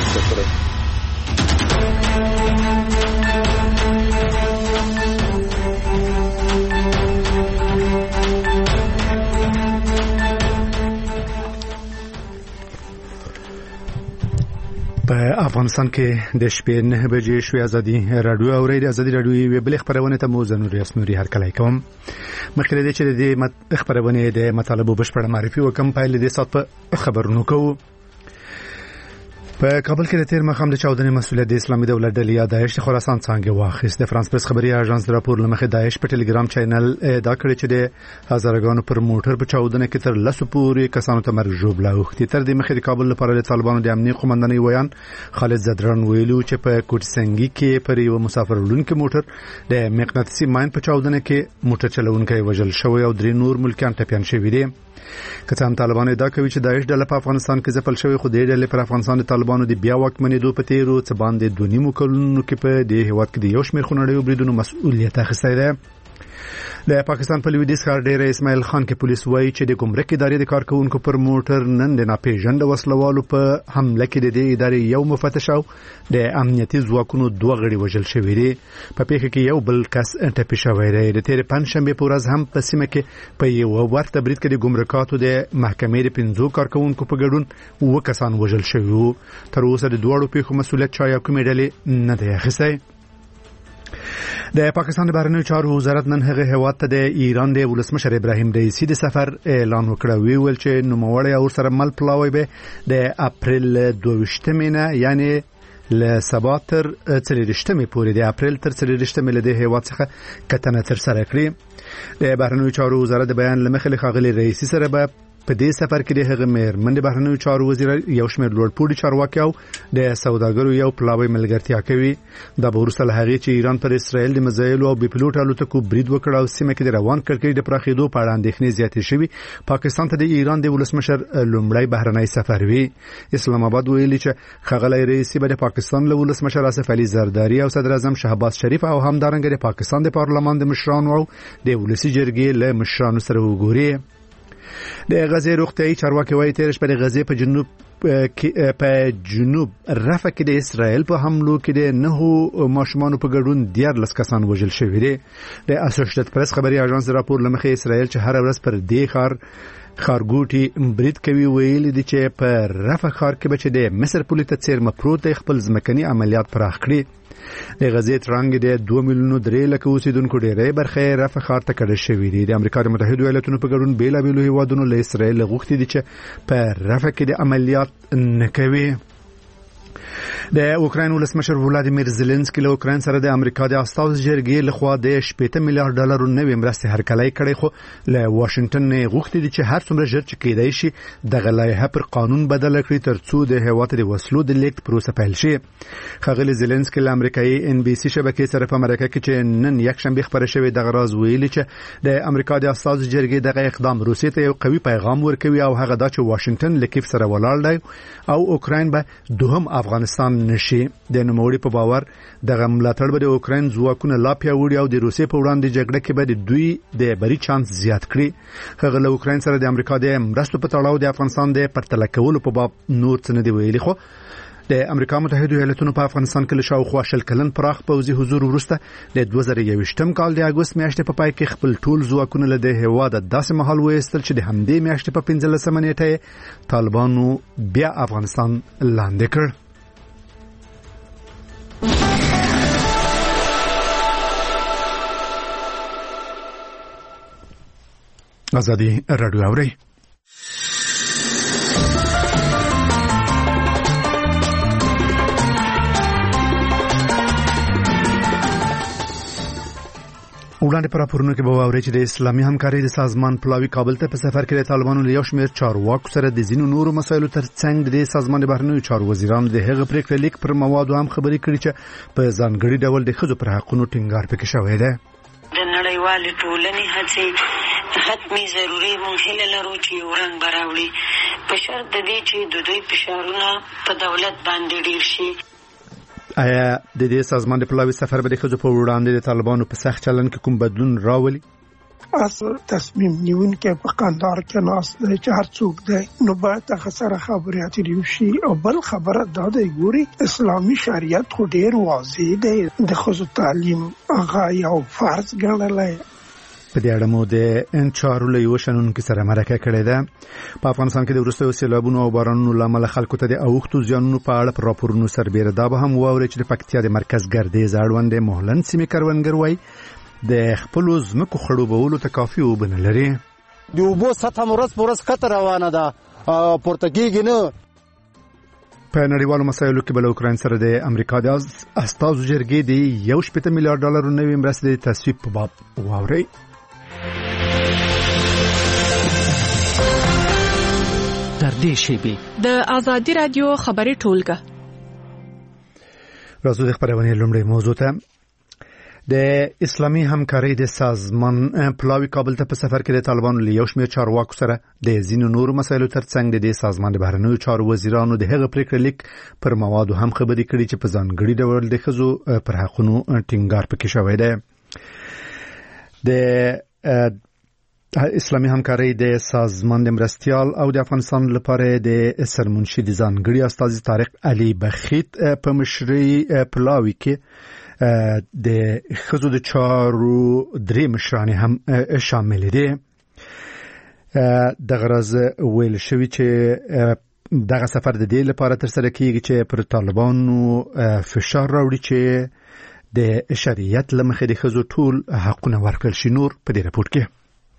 رامنځته کړی. په افغانستان کې د شپې 9 بجې شوې ازادي رادیو او ریډیو ازادي رادیو یو بل خبرونه ته مو زنوري اسنوري هر کله کوم مخکې دې چې د خبرونه د مطالبه بشپړ معرفي وکم پایل دې سات په خبرونو کوو. په کابل کې د تیر مخام د چاودنې مسؤلیت د اسلامي دولت ډلې یا داعش د خراسان څنګه واخیست. د فرانس پریس خبري اژانس د راپور لمخې داعش په ټلګرام چینل دا کړی چې د هزارګانو پر موټر په چاودنه کې تر 10 پورې کسانو ته مرګ ژوبله وختي. تر دې مخې د کابل لپاره د طالبانو د امنیت قومندان ویان خالد زدران ویلو چې په کوټسنګي کې پر یو مسافر وړونکي موټر د مقناطیسي ماین په چاودنه کې موټر چلونکی وژل شوی او درې نور ملکیان ټپيان شوي دي. کته هم طالبانو ادعا کوي چې داعش ډله په افغانستان کې ځپل شوی، خو د ډلې پر افغانستان د طالبانو د بیا واکمنېدو په تیرو څه باندې 2.5 کلونو کې په دې هیواد کې د یو شمېر خونړیو بریدونو مسؤلیت اخیستی دی. د پاکستان په لویدیځ ښار ډېر اسماعیل خان کې پولیس وایي چې د ګمرک ادارې د کارکونکو پر موټر نن د ناپېژانده وسلوالو په حمله کې د دې ادارې یو مفتش او د امنیتي ځواکونو 2 غړي وژل شوي دي. په پیښه کې یو بل کس ټپي شوی دی. د تېرې پنجشنبې په ورځ هم په سیمه کې په یو ورته برید کې د ګمرکاتو د محکمې د 5 کارکونکو په ګډون 2 کسان وژل شوي وو. تر اوسه د دوړو پیښو مسؤلیت چا یا کومې ډلې نه دی اخیستی. د پاکستان د بهرنیو چارو وزارت نن هغه هیواد ته د ایران د ولسمشر ابراهیم رئیسی د سفر اعلان وکړ. ویل چې نوموړی او سره مل پلاوی به د اپریل 22 نه یعنی ل سبا تر 30 پورې د اپریل تر 30 له د هیواد څخه کتنه تر سره کړی. د بهرنیو چارو وزارت د بیان لمخې خاغلی رئیسی سره به په دې سفر کې د هغه مېرمن د بهرنیو چارو وزیر یو شمېر لوړپوړي چارواکي او د سوداګرو یو پلاوی ملګرتیا کوي. دا به وروسته له هغې چې ایران پر اسرائیل د میزایلو او بې پیلوټ الوتکو برید وکړ او سیمه کې د روان کړکېچ د پراخېدو په اړه اندېښنې زیاتې شوي. پاکستان ته د ایران د ولسمشر لومړی بهرنی سفر وي. اسلام آباد ویلي چې ښاغلی رئیسي به د پاکستان له ولسمشر آصف علي زرداري او صدر اعظم شهباز شریف او همدارنګه د پاکستان د پارلمان د مشرانو او د ولسي جرګې له مشرانو سره وګوري. د غزې روغتیايي چارواکي وایي تېر شپه د غزې په جنوب رفح کې د اسرائیل په حملو کې د 9 ماشومانو په ګډون 14 کسان وژل شوي دي. د اسوسییټډ پریس خبري اژانس راپور لمخې اسرائیل چې هر ورځ پر دې خارګوټي برید کوي ویلي دي چې په رفح ښار کې به د مصر پولې ته څیرمه پروت خپل ځمکني عملیات پراخ کړي. د غزې ترنګ د 2 میلیونو 3 لک اوسیدونکو ډېرې برخه رفح ښار ته کډه شوې دي. د امریکا متحده ایالاتونو په ګډون بیلابېلو هیوادونو له اسرائیل غوښتي دي چې په رفح کې د عملیات نه کوي. د اوکراین ولسمشر ولادیمیر زيلنسکي له اوکراین سره د امریکا د استازو جرګې لخوا د 80 میلیارډ ډالر نوې مرستې هرکلی کړې، خو له واشنگټن نه غوښتي دي چې هر څومره ژر چې کېدای شي د غلایه پر قانون بدل کړي ترڅو د هیواد د وسلو د لیکت پروسه پیل شي. خغلی زيلنسکي له امریکایي NBC شبکې سره په امریکا کې چې نن یک شنبه خبره شوې د غراز ویلي چې د امریکا د استازو جرګې دغه اقدام روسیې ته یو قوي پیغام ورکوي او هغه دا چې واشنگټن له کیف سره ولاړ دی او اوکراین به دوهم افغانستان نشي. د نوموړي په باور دغه ملاتړ به د اوکراین ځواکونه لا پیاوړي او د روسیې په وړاندې جګړه کې به د دوی د بری چانس زیات کړي. هغه له اوکراین سره د امریکا د مرستو په تړاو د افغانستان د پرتله کولو په باب نور څه نه دی ویلي، خو د امریکا متحده ایالاتونو په افغانستان کې له شاوخوا 20 کلن پراخ پوځي حضور وروسته د 2021 کال د اګوست میاشتې په پای کې خپل ټول ځواکونه له د هیواد داسې مهال وایستل چې د همدې میاشتې په 15 نیټه طالبانو بیا افغانستان لاندې کړ. ازادي رادیو اوري وړاندې پر راپورونو کې به واورئ چې د اسلامي همکارۍ د سازمان پلاوی کابل ته په سفر کې د طالبانو له یو شمېر چارواکو سره د ځینو نورو مسایلو ترڅنګ د سازمان د بهرنیو چارو وزیرانو د هغه پریکړې لیک پر موادو هم خبرې کړې چې په ځانګړي ډول د ښځو پر حقونو ټینګار پکې شوی دی. د نړیوالې ټولنې هڅې حتمي ضروري مونږ هیله لرو چې یو رنګ به راوړي په شرط د دې چې د دوی فشارونه په دولت باندې ډېر شي. آیا د دې سازمان د پلاوی سفر به د ښځو په وړاندې د طالبانو په سخت چلن کې کوم بدلون راولي؟ اس تصمیم نیونکي په قندار کې ناس دی چې هر څوک دی نو باید هغه سره خبرې اترې وشي. او بل خبره دا دی ګوري اسلامي شریعت خو ډېر واضح دی د ښځو تعلیم هغه یو فرض ګڼلی. په دې اړه مو د انچارو له یو شنونکو سره مرکه کړې ده. په افغانستان کې د وروستیو سیلابونو او بارانونو له امله خلکو ته د اوښتو زیانونو په اړه پر راپورونو سربېره دا به هم واوري چې د پکتیا د مرکز ګردیز اړوند مهلند سیمې کروندګر وایي د خپلو ځمکو خړوبولو ته کافي اوبه نه لري. د اوبو سطحه ورځ په ورځ ښکته روانه ده، پورته کېږي نه. په نړیوالو مسایلو کې بل اوکراین سره د امریکا د استازو جرګې د $1.8 میلیارډ نوې مرستې د تصویب په باب واوري. تر دې شیبې د آزادي رادیو خبري ټولګه راځو د خبرونې لومړی موضوع ته. د اسلامي همکارۍ د سازمان پلاوی کابل ته په سفر کې د طالبانو له یو شمېر چارواکو سره د ځینو نورو مسایلو ترڅنګ د دې سازمان د بهرنیو چارو وزیرانو د هغه پریکړه لیک پر موادو هم خبرې کړي چې په ځانګړي ډول د ښځو پر حقونو ټینګار پکې شوی دی. د اسلامي همکارۍ د سازمان د مرستیال او د افغانستان لپاره د سرمنشي د ځانګړي استازي طارق علي بخیت په مشرۍ پلاوی کې د ښځو د چارو درې مشرانې هم شامل دي. د غرض ویل شوی چې دغه سفر د دې لپاره ترسره کیږي چې پر طالبانو فشار راوړي چې د شریعت له مخې د ښځو ټول حقونه ورکړل شي. نور په دې راپور کې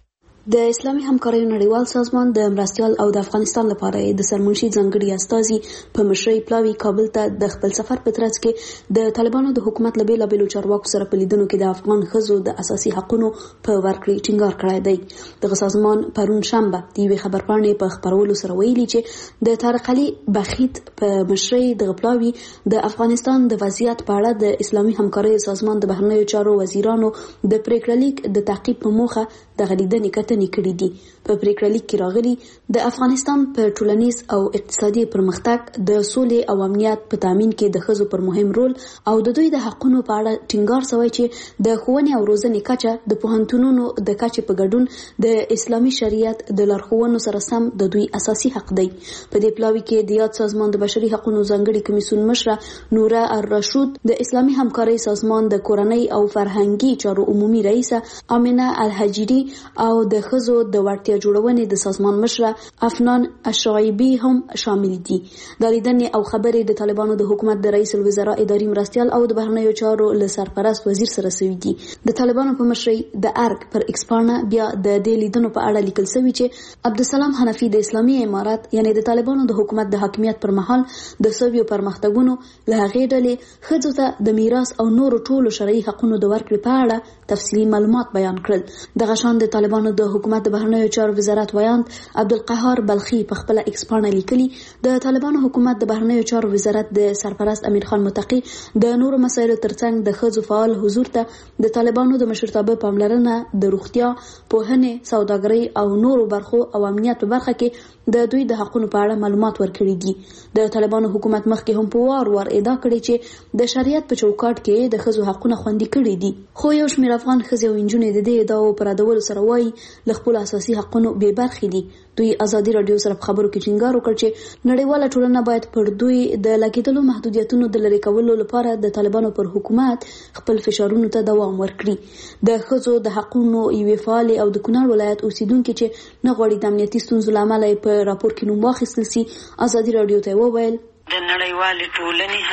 د اسلامي همکاریو نړیوال سازمان د مرستیال او د افغانستان لپاره د سرمنشي ځانګړي استازي په مشرۍ پلاوی کابل ته د خپل سفر په ترڅ کې د طالبانو د حکومت له بیلابېلو چارواکو سره په لیدنو کې د افغان ښځو د اساسي حقوقو په ورکړې ټینګار کړی دی. دغه سازمان پرون شنبه د یوې خبرپاڼې په خبرولو سره ویلي چې د طارق علي بخیت په مشرۍ د پلاوی د افغانستان د وضعیت په اړه د اسلامي همکاریو سازمان د بهرنیو چارو وزیرانو د پریکړه لیک د تعقیب په موخه د غلیدنې کتنې کړې دي. په پریکړه لیک کې راغلي د افغانستان په ټولنیز او اقتصادي پرمختګ د سولې او امنیت په تامین کې د ښځو پر مهم رول او د دوی د حقوقو په اړه ټینګار شوی چې د ښوونې او روزنې کچه د پوهنتونونو د کچې په ګډون د اسلامي شریعت د لارښوونو سره سم د دوی اساسي حق دی. په دې پلاوی کې د یاد سازمان د بشري حقوقو ځانګړي کمیسیون مشره نوره الرشود، د اسلامي همکارۍ سازمان د کورنۍ او فرهنګي چارو عمومي رئیسه امینه الحجری او د ښځو د وړتیا جوړونې د سازمان مشره افنان الشعیبی هم شامل دي. د لیدنې او خبرې د طالبانو د حکومت د رئیس الوزرا اداري مرستیال او د بهرنیو چارو له سرپرست وزیر سره شوي دي. د طالبانو په مشرۍ د ارګ پر ایکسپانه بیا د دې لیدنو په اړه لیکل شوی چې عبدالسلام حنفي د اسلامي امارات یعنی د طالبانو د حکومت د حاکمیت پر مهال د سویو پرمختګونو له هغې ډلې ښځو ته د میراث او نورو ټولو شرعي حقوقو د ورکړې په اړه تفصیلي معلومات بیان کړل. دغه شان د طالبانو د حکومت د بهرنیو چارو وزارت ویاند عبدالقهار بلخي په خپل ایکسپانه لیکلي د طالبانو حکومت د بهرنیو چارو وزارت د سرپرست امیر خان متقی د نورو مسایلو ترڅنګ د ښځو فعال حضور ته د طالبانو د مشرتابه پاملرنه د روغتیا، پوهنې، سوداګرۍ او نورو برخو او امنیت په برخه کې د دوی د حقوقو په اړه معلومات ورکړي دي. د طالبانو حکومت مخکې هم په وار ادعا کړې چې د شریعت په چوکاټ کې د ښځو حقوقونه خوندي کړي دي. خو یو شمېر افغان ښځې او نجونې د دې ادعاو پر ردولو سره وایي له خپل اساسي حقوقو بې برخې دي. دوی آزادي رادیو سره په خبرو کې ټینګار وکړ چې نړیواله ټولنه باید پر دوی د لګیدلو محدودیتونو د لرې کولو لپاره د طالبانو پر حکومت خپل فشارونو ته دوام ورکړي. د ښځو د حقوقو یوې فعالې او د کونړ ولایت اوسیدونکو چې نه غواړي د امنیتي ستونزو له امله په راپور کې نوم واخیستل سي آزادي رادیو ته وویل د نړیوالې ټولنې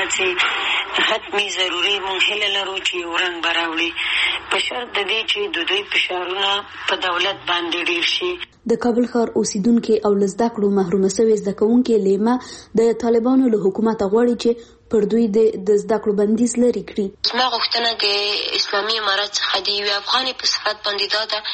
هڅې حتمي ضروري مونږ هیله لرو چې یو رنګ به راوړي په شرط د دې چې د دوی فشارونه په دولت باندې ډېر شي. د کابل ښار اوسیدونکو او له زده کړو محرومه شوي زده کوونکو لیمه د طالبانو له حکومت غواړي چې پر دوی د زده کړو بندیز لري کړي. زما غوښتنه د اسلامي امارت څخه د یوې افغانې په صفت باندې دا ده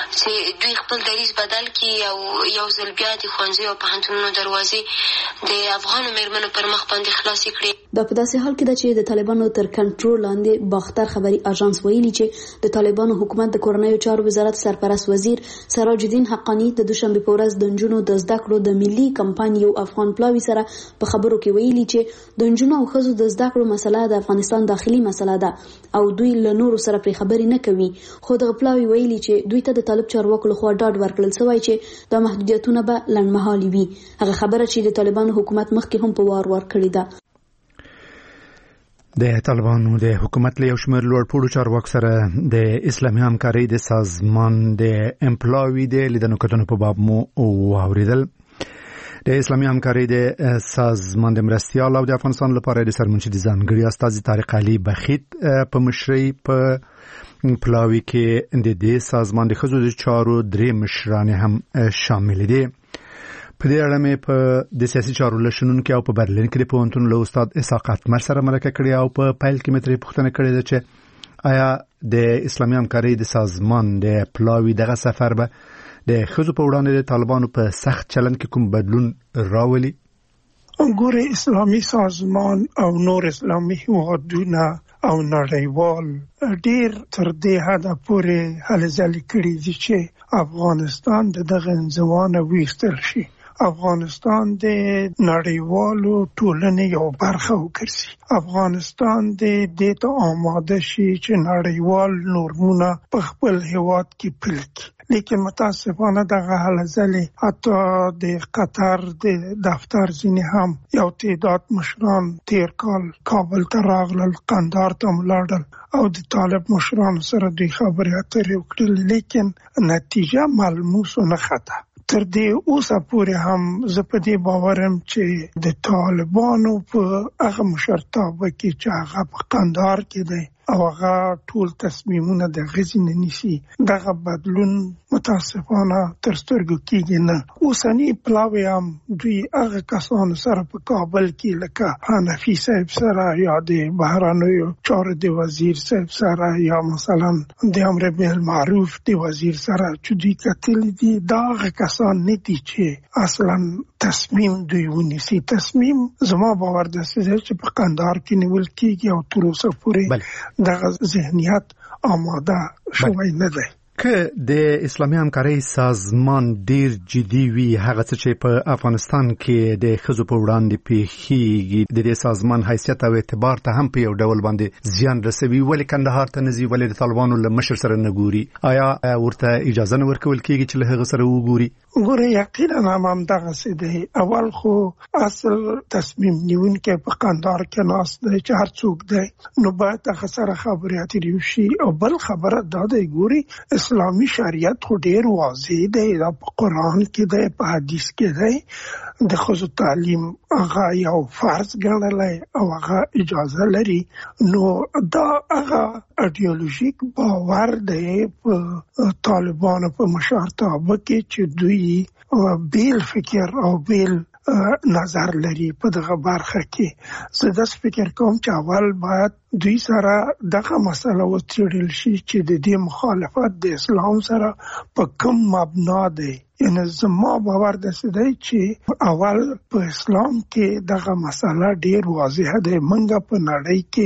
چې دوی خپل دریځ بدل کړي او یو ځل بیا د ښوونځیو او پوهنتونونو دروازې د افغانو میرمنو پر مخ باندې خلاصې کړي. دا په داسې حال کې ده چې د طالبانو تر کنټرول لاندې باختر خبري اژانس ویلي چې د طالبانو حکومت د کورنیو چارو وزارت سرپرست وزیر سراج الدین حقانی د دوشنبه په ورځ د نجونو د زده کړو د ملي کمپاین یو افغان پلاوی سره په خبرو کې ویلي چې د نجونو او ښځو د زده کړو مسله د افغانستان داخلي مسله ده او دوی له نورو سره پرې خبرې نه کوي. خو د پلاوی ویلي چې دوی ته د طالب چارواکو لخوا ډاډ ورکړل شوی چې دا محدودیتونه به لنډمهالي وي. هغه خبره چې د طالبانو حکومت مخکې هم په وار ورکړې ده. د طالبانو د حکومت له یو شمېر لوړپوړو چارواکو سره د اسلامي همکارۍ د سازمان د امپلاوي د لیدنو کتنو په باب مو واوریدل. د اسلامي همکارۍ د سازمان د مرستیال او د افغانستان لپاره د سرمنشي د ځانګړي استازي طارق علي بخیت په مشرۍ په پلاوي کې د دې سازمان د ښځو د چارو درې مشران هم شامل دي. په دې اړه مې په د سیاسي چارو لشنونکو او په برلین کې د پوهنتون له استاد اسحاق اتمر سره مرکه کړې او په پیل کې مې ترې پوښتنه کړې ده چې آیا د اسلامي همکارۍ د سازمان د پلاوي دغه سفر به د ښځو په وړاندې د طالبانو په سخت چلند کې کوم بدلون راولي؟ ګوره اسلامي سازمان او نور اسلامي هیوادونه او نړیوال ډیر تر دې حده پورې هلې ځلې کړي دي چې افغانستان دغه انزوانه ویستل شي. افغانستان د نړیوالو ټولنې یو برخه وګرځي. افغانستان د دې ته آماده شي چې نړیوال نورمونه په خپل هیواد کې پلي کړي. لیکن متاسفانه دغه هلزلې حتی د قطر د دفتر ځینې هم یو تعداد مشران تیر کال کابل ته راغلل، قندهار ته ولاړل او د طالب مشرانو سره دوی خبرې اترې وکړلې، لیکن نتیجه ملموس نه خطه. تر دې اوسه پورې هم زه په دې باورم چې د طالبانو په هغه مشرتابه کې چې هغه په قندهار کې دی او هغه ټول تصمیمونه د غزي نه نیسي، دغه بدلون متاسفانه تر سترګو کېږي نه. اوسنی پلاوی هم دوی هغه کسانو سره په کابل کې لکه حنفي صاحب سره یا د بهرنیو چارو د وزیر صاحب سره یا مثلا د امر بالمعروف د وزیر سره چې دوی کتلي دي، دا هغه کسان نه دي چې اصلا تصمیم دوی ونیسي. تصمیم زما باور ده چې په قندهار کې نیول کېږي او تر اوسه پورې دغه ذهنیت آماده شوی نه دی. که د اسلامي همکارۍ سازمان ډیر جدي وي هغه څه چې په افغانستان کې د ښځو په وړاندې پیښیږي، د دې سازمان حیثیت او اعتبار ته هم په یو ډول باندې زیان رسوي، ولې کندهار ته نه ځي، ولې د طالبانو له مشر سره نه ګوري؟ آیا ورته اجازه نه ورکول کېږي چې له هغه سره وګوري؟ ګوره یقینا هم دغسې دی. اول خو اصل تصمیم نیونکی په قندهار کې ناست دی چې هر څوک دی نو باید هغه سره خبرې اترې وشي. او بل خبره دا دی، ګوري اسلامي شریعت خو ډیر واضح دی، دا په قرآن کې دی، په حدیث کې دی، د ښځو تعلیم هغه یو فرض ګڼلی او هغه اجازه لري. نو دا هغه ایډیولوژیک باور دی په طالبانو په مشرتابه کې چې دوی بیل فکر او بیل نظر لري په دغه برخه کې. زه داسې فکر کوم چې اول باید دوی سره دغه مسله وڅېړل شي چې د دې مخالفت د اسلام سره په کوم مبنا دی. یعنی زما باور داسې دی چې اول په اسلام کې دغه مسله ډیر واضحه دی. موږ په نړۍ کې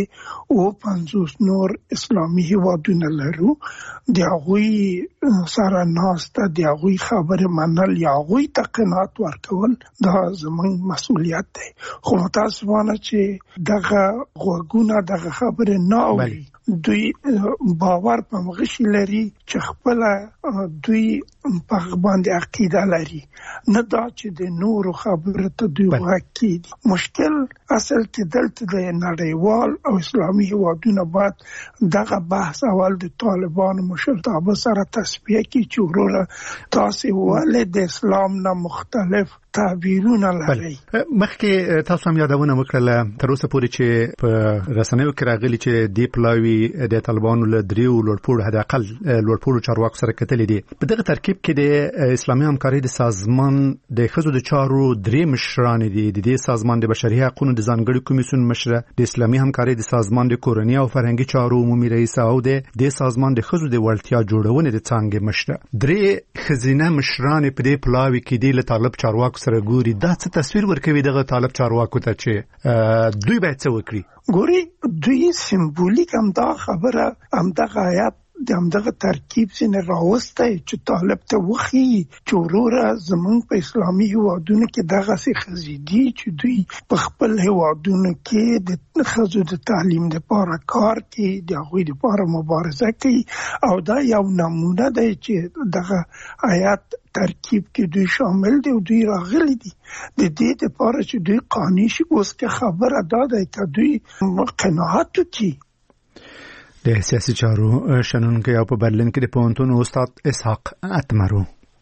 50 نور اسلامي هیوادونه لرو، د هغوی سره ناسته، د هغوی خبرې منل یا هغوی ته قناعت ورکول دا زموږ مسؤلیت دی. خو متاسفانه چې دغه غوږونه دغه خبرې نه اوري، دوی باور په مغشي لري چې خپل دوی په باندې عقیده لري، نه دا چې د نورو خبره ته دوی واکي. مشکل اصل ته دلته د نړیوال او اسلامي هیوادونو باید دغه بحث اول د طالبانو مشرتابه سره تصفیه کړي چې وروره تاسو ولې د اسلام نه مختلف تعبیرونه لري. مخکې تاسو هم یادونه وکړه تر اوسه پورې چې په رسنیو کې راغلي چې دی پلاوی د طالبانو له دریو لوړپوړو حد اقل لوړپوړو چارواکو سره کتلې دي. په دغه ترکیب کې د اسلامي همکارۍ د سازمان د ښځو د چارو درې مشران دي. د دې سازمان د بشري حقوقو د ځانګړي کمیسیون مشره، د اسلامي همکارۍ د سازمان د کورنۍ او فرهنګي چارو عمومي رئیس او د سازمان د ښځو د وړتیا جوړونې د څانګې مشره. درې ښځینه مشران په دې پلاوی کې دي له طالب چارواکو سره ګوري. دا څه تصویر ورکوي دغه طالب چارواکو ته چې دوی باید څه وکړي؟ ګوري دوی سمبولیک هم دا خبره هم دغه آیات د همدغه ترکیب څخه راوستی چې طالب ته وخی چې وروره زمونږ په اسلامي هیوادونو کې دغه څه خزیدي چې دوی په خپل هیوادونو کې د ښځو د تعلیم لپاره کار کوي، د هغوی لپاره مبارزه کوي، او دا یو نمونه دی چې دغه آیات ترکیب کې دوی شامل دي او دوی راغلي دي د دې لپاره چې دوی قانع شي. اوس که خبره دا ده چې دوی قناعت وکړي. د سیاسي چارو شنونکی او په برلین کې د پوهنتون استاد اسحاق اتمرو.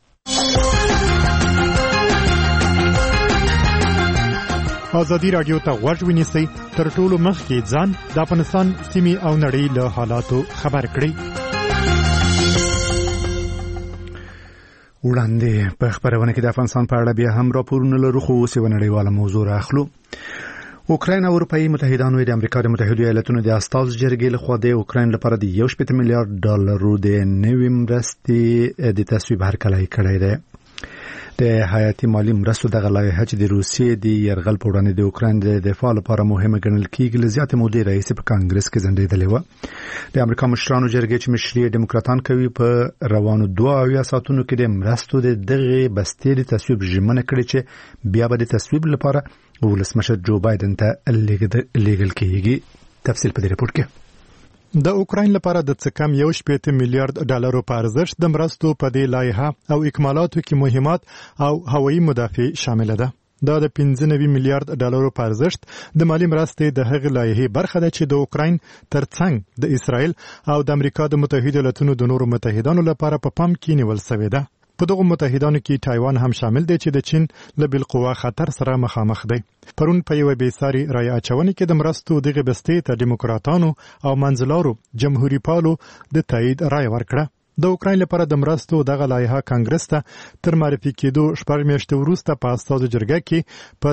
ازادي راډیو ته غوږ ونیسئ، تر ټولو مخکې ځان د افغانستان سیمې او نړۍ له حالاتو خبر کړئ. وړاندې په خبرونه کې د افغانستان په اړه بیا هم راپورونه لرو، خو اوس یو نړیواله موضوع راخلو. اوکراین او اروپאי متحدانو د امریکا د متحده ایالاتونو د استازو جرګې لخوا د اوکراین لپاره د 1.8 میلیارډ ډالرو د نوې مرستې د تصویب هرکلی کړی دی. د حیاتي مالی مرستو دغه لایحه چې د روسیې د یرغل په وړاندې د اوکراین د دفاع لپاره مهمه ګڼل کېږي، له زیاتې مودې راهیسې په کانګرس کې ځنډېدلې وه. د امریکا مشرانو جرګې چې مشري ډیموکراتان کوي په روانو 2 ساعتونو کې د مرستو د دغه بستې د تصویب ژمنه کړې چې بیا به د تصویب لپاره ولسمشر جو بایدن ته لیږل کېږي. تفصیل په دې رپورټ کې. د اوکراین لپاره د څه کم 1.8 میلیارډ ډالرو په ارزښت د مرستو په دې لایحه او اکمالاتو کې مهمات او هوایي مدافع شامل ده. دا د 15 میلیارډ ډالرو په ارزښت د مالی مرستې د هغې لایحې برخه ده چې د اوکراین ترڅنګ د اسرائیل او د امریکا د متحده ایالاتونو د نورو متحدانو لپاره په پام کې نیول شوې ده. په دغه متحدانو کې تایوان هم شامل دی چې د چین له بالقوه خطر سره مخامخ دی. پرون په یو بیساري رای اچونې کې د مرستو دغه بستې ته دیموکراتانو او منځلارو جمهوریت پالو د تایید رای ورکړه. د اوکراین لپاره د مرستو دغه لایحه کانګرس ته تر معرفي کېدو 4 میاشتې وروسته په استازو جرګه کې په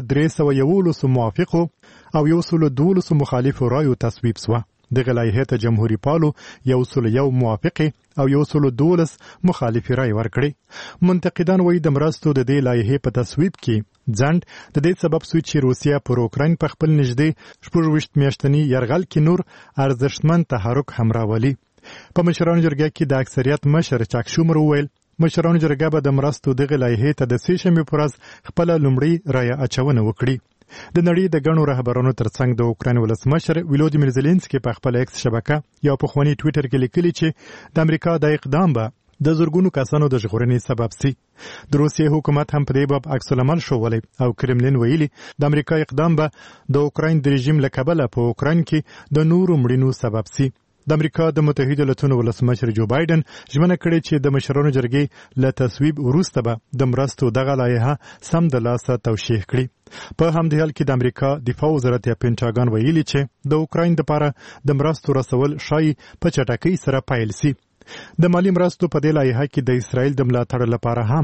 311 موافقو او 112 مخالفو رایو تصویب شوه. دغه لایحه ته جمهوریت پالو 101 موافقه او 112 مخالفي رای ورکړي. منتقدان وایي د مرستو د دې لایحې په تصویب کې ځنډ د دې سبب شو چې روسیا پر اوکراین په خپل نږدې 24 میاشتني یرغل کې نور ارزښتمن تحرک هم راولي. په مشرانو جرګه کې د اکثریت مشر چاک شومر وویل مشرانو جرګه به د مرستو دغه لایحې ته د سې شنبې پر ورځ خپل لومړی رای اچونه وکړي. د نړۍ د ګڼو رهبرانو ترڅنګ د اوکراین ولسمشر ولودیمیر زيلنسکي په خپل ایکس شبکه یا په خواني ټوئیټر کې لیکلي چې د امریکا د اقدام به د زورګونو کسانو د ژغورنې سبب سي. د روسیې حکومت هم په دې باب عکس العمل ښوولی او کرملین ویلي د امریکا اقدام به د اوکراین د رژیم له کبله په اوکراین کې د نورو مړینو سبب سي. د امریکا د متحده ایالاتونو ولسمشر جو بایدن ژمنه کړې چې د مشرانو جرګې له تصویب وروسته به د مرستو دغه لایحه سم د لاسه توشیح کړي. په همدې حال کې د امریکا دفاع وزارت یا پینټاګان ویلي چې د اوکراین لپاره د مرستو رسول شایي په چټکۍ سره پیل سي. د مالی مرستو په دې لایحه کې د اسرائیل د ملاتړ لپاره هم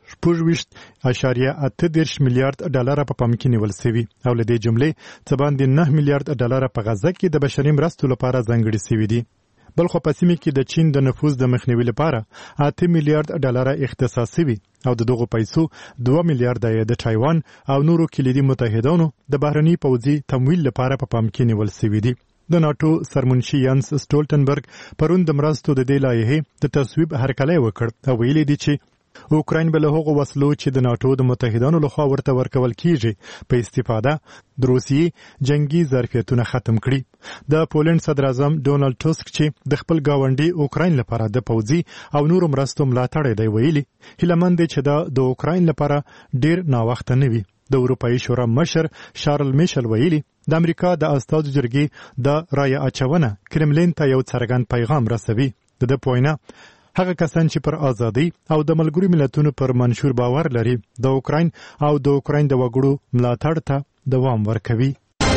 4.8 میلیارډ ډالر په پام کې نیول شوی او له دې جملې څه باندې 9 میلیارډ ډالر په غزه کې د بشري مرستو لپاره ځانګړي شوی دي. بل خو په سیمه کې د چین د نفوذ د مخنیوي لپاره 8 میلیارډ ډالر اختصاص شوی او د دغه پیسو 2 میلیارډ د تایوان او نورو کلیدي متحدانو د بهرني پوځي تمویل لپاره په پام کې نیول شوی دي. د ناتو سرمنشي یانس سټولټنبرګ پرون د مرستو د دې لایحې د تصویب هرکلی وکړ او ویلي دي چې اوکراین به له هغو وسلو چې د ناتو د متحدانو لخوا ورته ورکول کیږي په استفاده د روسیې جنگي ظرفیتونه ختم کړي. د پولند صدر اعظم ډونالد ټسک چې د خپل گاونډي اوکراین لپاره د پوځي او نورو مرستو ملاتړ دی ویلي هیلهمند دی چې د اوکراین لپاره ډیر ناوخته نه وي. د اروپאי شورا مشر شارل میشل ویلي د امریکا د استازو جرګې د رای اچونه کرملین ته یو څرګند پیغام رسوي. د پوینه هغه کسان چې پر ازادي او د ملګرو ملتونو پر منشور باور لري د اوکراین او د اوکراین د وګړو ملاتړ ته دوام ورکوي.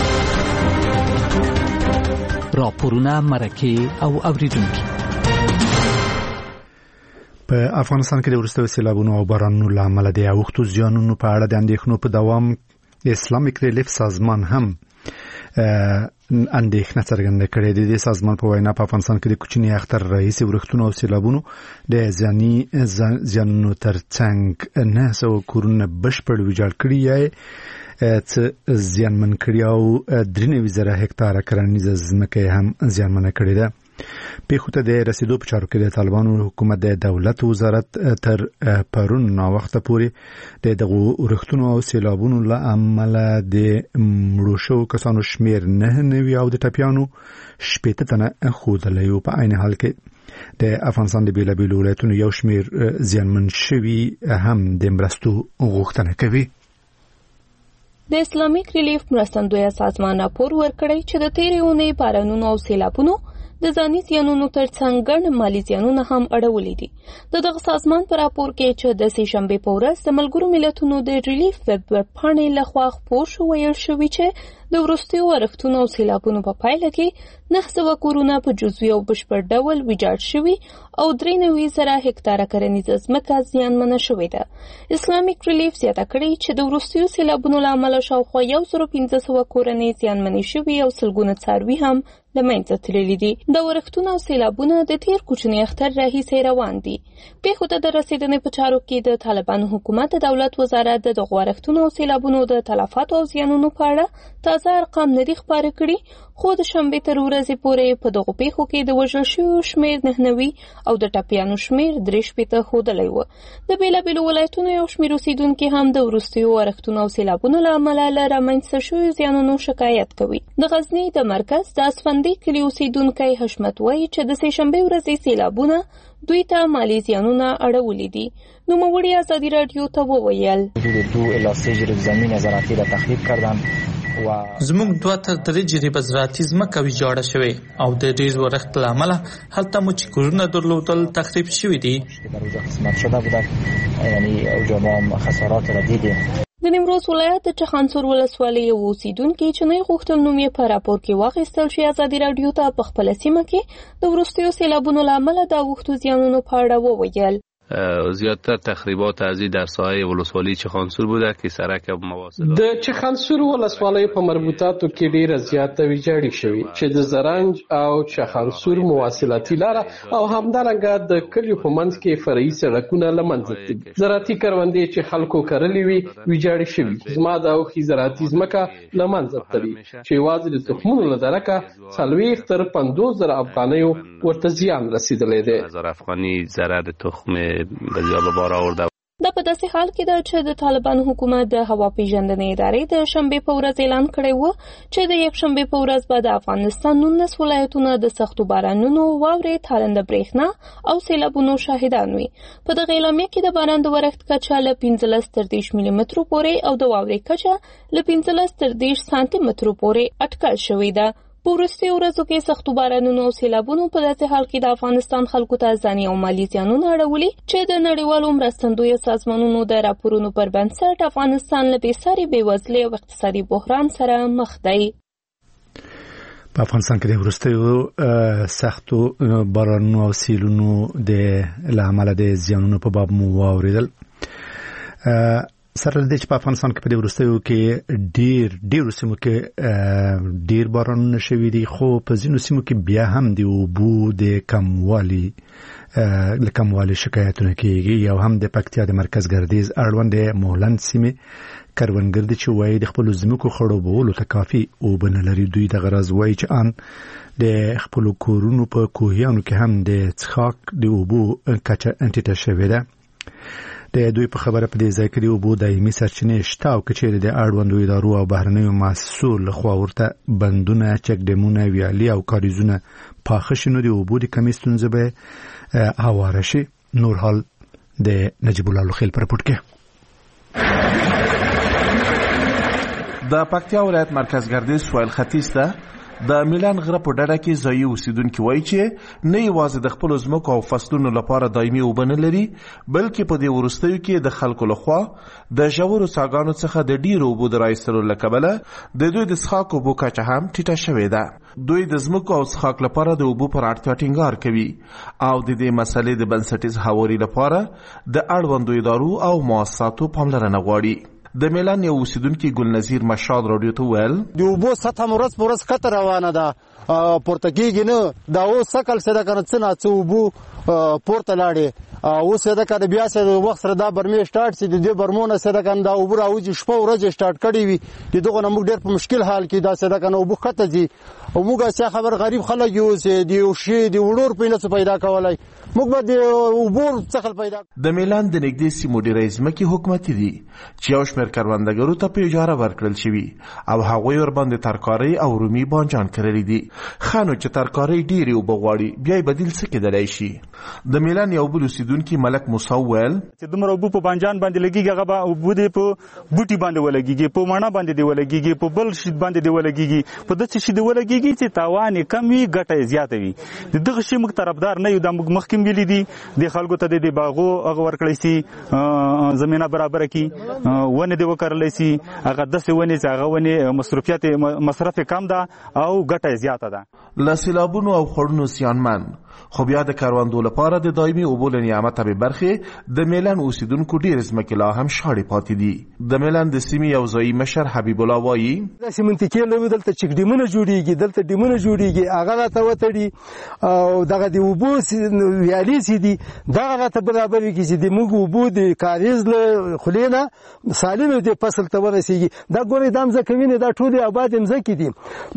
راپورونه مرکه او اوریدونکو په افغانستان کې د وروستیو سیلابونو او بارانونو له امله د اوښتو زیانونو په اړه د اندېښنو په دوام اسلامیک ریلیف سازمان هم اندېښنه څرګنده کړې ده. د سازمان په وینا په افغانستان کې د کوچني اختر رئیس ورښتونو او سیلابونو د زیانونو ترڅنګ 900 کورونه بشپړ ویجاړ کړي یا څه زیانمن کړي او 93,000 هکتاره کرنیزه ځمکه هم زیانمنه کړې ده. پیښو ته د رسیدو په چارو کې د طالبانو حکومت د دولت وزارت تر پرون نا وخت پورې د دغه ورښتونو او سیلابونو له امله د مړو شو کسانو شمیر 9 او د ټپیانو 80 تنه خودلې او په عین حال کې د افغانستان د بیلابیلو ولایتونو یو شمیر زیانمن شوي هم د مرستو غوښتنه کوي. د اسلامیک ریلیف مرستندویه سازمان راپور ورکړی چې د تیرې اونۍ بارانونو او سیلابونو د ځاني زیانونو ترڅنګ ګڼ مالي زیانونه هم اړولي دي. دغه سازمان په راپور کې چې د سې شنبې په ورځ د ملګرو ملتونو د ریلیف ویب پاڼې لخوا خپور شو ویل شوي چې د وروستیو ورښتونو او سیلابونو په پایله کې 900 کورونه په جزوي او بشپړ ډول ویجاړ شوي او 93,000 هکتاره کرنیزه ځمکه زیانمنه شوې ده. اسلامیک ریلیف زیاته کړې چې د وروستیو سیلابونو له امله شاوخوا 1500 کورنۍ زیانمنې شوي او سلګونه څاروي هم له منځه تللي دي. د ورښتونو او سیلابونو د تیر کوچني اختر راهیسې روان دي. پیښو ته د رسیدنې په چارو کې د طالبانو حکومت د دولت وزارت د دغو ورښتونو او سیلابونو د تلفاتو او زیانونو په اړه تازه ارقام نه دي خپاره کړي، خو د شنبې تر ورځې پورې په دغو پیښو کې د وژل شویو شمیر 99 او د ټپیانو شمیر 63 ښودلی و. د بیلابیلو ولایتونو یو شمیر اوسیدونکي هم د وروستیو ورښتونو او سیلابونو له امله له رامنځته شویو زیانونو شکایت کوي. د غزني د مرکز د اسفندي کلي اوسیدونکی حشمت وایي چې د سې شنبې ورځې سیلابونه دوی ته مالي زیانونه اړولي دي. نوموړي ازادي رادیو ته وویل 2 الی 3 جریب زمین زراعتی را تخریب کردن زموږ 2 تر 3 جریبه زراعتي ځمکه ویجاړه شوې او د ډېر ورښت له امله هلته مو چې کورونه درلودل تخریب شوي دي. د نیمروز ولایت د چخانسور ولسوالۍ یو اوسیدونکي چې نه غوښتل نوم یې په راپور کې واخیستل شي ازادي رادیو ته په خپله سیمه کې د وروستیو سیلابونو له امله د اوښتو زیانونو په اړه وویل. زیادتر تخریبات ازی در ساحه ولسوالی چخانسور بوده که سرک مواصلات د چخانسور ولسوالی په مربوطاتو کې ډیره زیاته ویجاړی شوی چې د زرنج او چخانسور مواصلاتي لاره او همدارنګه د کلیو په منځ کې فرعي سړکونه لمنځه تللي. زراعتي کروندې چې خلکو کرلې وي ویجاړی شوي. زما د اوخي زراعتي ځمکه لمنځه تللي چې یوازې د تخمونو له درکه 40 تر 50,000 افغانیو ورته زیان رسیدلی دی. 1000 افغاني ضرر تخم بسیار به بار آورده. دا په داسې حال کې ده چې د طالبان حکومت د هوا پیژندنې ادارې د شنبې په ورځ اعلان کړی و چې د یک شنبې په ورځ به د افغانستان 19 ولایتونه د سختو بارانونو، واورې، تالنده برېښنا او سیلابونو شاهدان وي. په دغه اعلامیه کې د باران د ورښت کچه له 15 تر 30 ملي مترو پورې او د واورې کچه له 15 تر 30 سانتي مترو پورې اټکل شوې ده. په وروستیو ورځو کې سختو بارانونو او سیلابونو په داسې حال کې د افغانستان خلکو ته ځاني او مالي زیانونه اړولي چې د نړیوالو مرستندویه سازمانونو د راپورونو پر بنسټ افغانستان له بېساري بېوزلۍ او اقتصادي بحران سره مخ دی. په افغانستان کې د وروستیو سختو بارانونو او سیلونو د لامل د زیانونو په باب مو واوریدل. سره د په افغانستان کې په د وروستیو کې ډېر سیمو کې ډېر بارانونه شوي دي، خو په ځینو سیمو کې بیا هم د اوبو د کموالي شکایتونه کېږي. یو هم د پکتیا د مرکز ګردیز اړوند د مهلند سیمې کروندګر دي چې وایي د خپلو ځمکو خړوبولو ته کافي اوبه نه لري. دوی دغه راز وایي چې ان د خپلو کورونو په کوهیانو کې هم د څښاک د اوبو کچه ټیټه شوې ده. د دوی په خبره په دې ځای کې د اوبو دایمي سرچینې شته او که چیرې د اړوندو ادارو او بهرنیو مؤسسو لخوا ورته بندونه، چک ډیمونه، ویالې او کاریزونه پاخه شي نو د اوبو د کمې ستونزه به هواره شي. نور حال د نجیب الله لوخیل پر رپورټ کې. د پکتیا ولایت مرکز ګردیز سویل ختیځ ته د میلان غره په ډډه کې ځایي اوسیدونکي وایي چې نه یوازې د خپلو ځمکو او فصلونو لپاره دایمي اوبه نه لري، بلکې په دې وروستیو کې د خلکو لخوا د ژورو څاګانو څخه د ډېرو اوبو د رایستلو له کبله د دوی د څښاک اوبو کچه هم ټیټه شوې ده. دوی د ځمکو او څښاک لپاره د اوبو پر اړتیا ټینګار کوي او د دې مسلې د بنسټیز هواري لپاره د اړوندو ادارو او مؤسساتو پاملرنه غواړي. د میلان یو اوسیدونکي ګلنذیر مشاد رادیو ته ویل د اوبو سطح ورځ په ورځ کته روانه ده، پورته کېږي نه. دا اوس سکل څه ده که نه څه اوبو پورته لاړې اوس دا کار بیا سره وخت سره دا برمه سٹارټ سي د برمونه سره کنه دا وبره اوجي شپه ورځ سٹارټ کړی وي دغه نو موږ ډېر په مشکل حال کې دا سره کنه وبو خطه دي او موږ څه خبر غریب خلک یو سي دی او شي دی وړور په نس پیدا کولای موږ به د وبور څخه پیدا د میلان د نږدې سیمو ډېرې ځمکې حکومتي دي چې یو شمېر کروندګرو ته په اجاره ورکړل شوي او هغوی ورباندې ترکارۍ او رومي بانجان کرلي دي خانو چې ترکارۍ ډېرې اوبه غواړي بیا یې بدیل څه کېدلی شي د میلان یو بل اوسیدونکي ملک موسی وویل چې دومره اوبه په بانجان باندې لګېږي هغه به اوبه دې په بوټي باندې ولګېږي په مڼه باندې دې ولګېږي په بل شي باندې دې ولګېږي په داسې شي دې ولګېږي چې تاوان یې کم وي ګټه یې زیاته وي د دغه شي موږ طرفدار نه یو دا موږ مخکې ویلي دي د خلکو ته د باغو هغه ورکړی سي زمینه برابره کړي ونې دې وکرلی سي هغه داسې ونې چې هغه ونې مصرف کم ده او ګټه یې زیاته ده له سیلابونو او خوړونو زیانمن خو بیا د کروندو لپاره د دایمي اوبو له نعمته به برخې د میلان اوسیدونکو ډېرې ځمکې لا هم شاړې پاتې دي د میلان د سیمې یو ځایي مشر حبیب الله وایي داسې منطقې لرو دلته چک ډیمونه جوړېږي دلته ډیمونه جوړېږي هغه راته وتړي او دغه د اوبو ویالې چې دي دغه راته برابر کړي چې د موږ اوبو د کاریز له خولې نه سالمې د فصل ته ورسېږي دا ګورئ دا مځکه وینې دا ټولې آبادې مځکې دي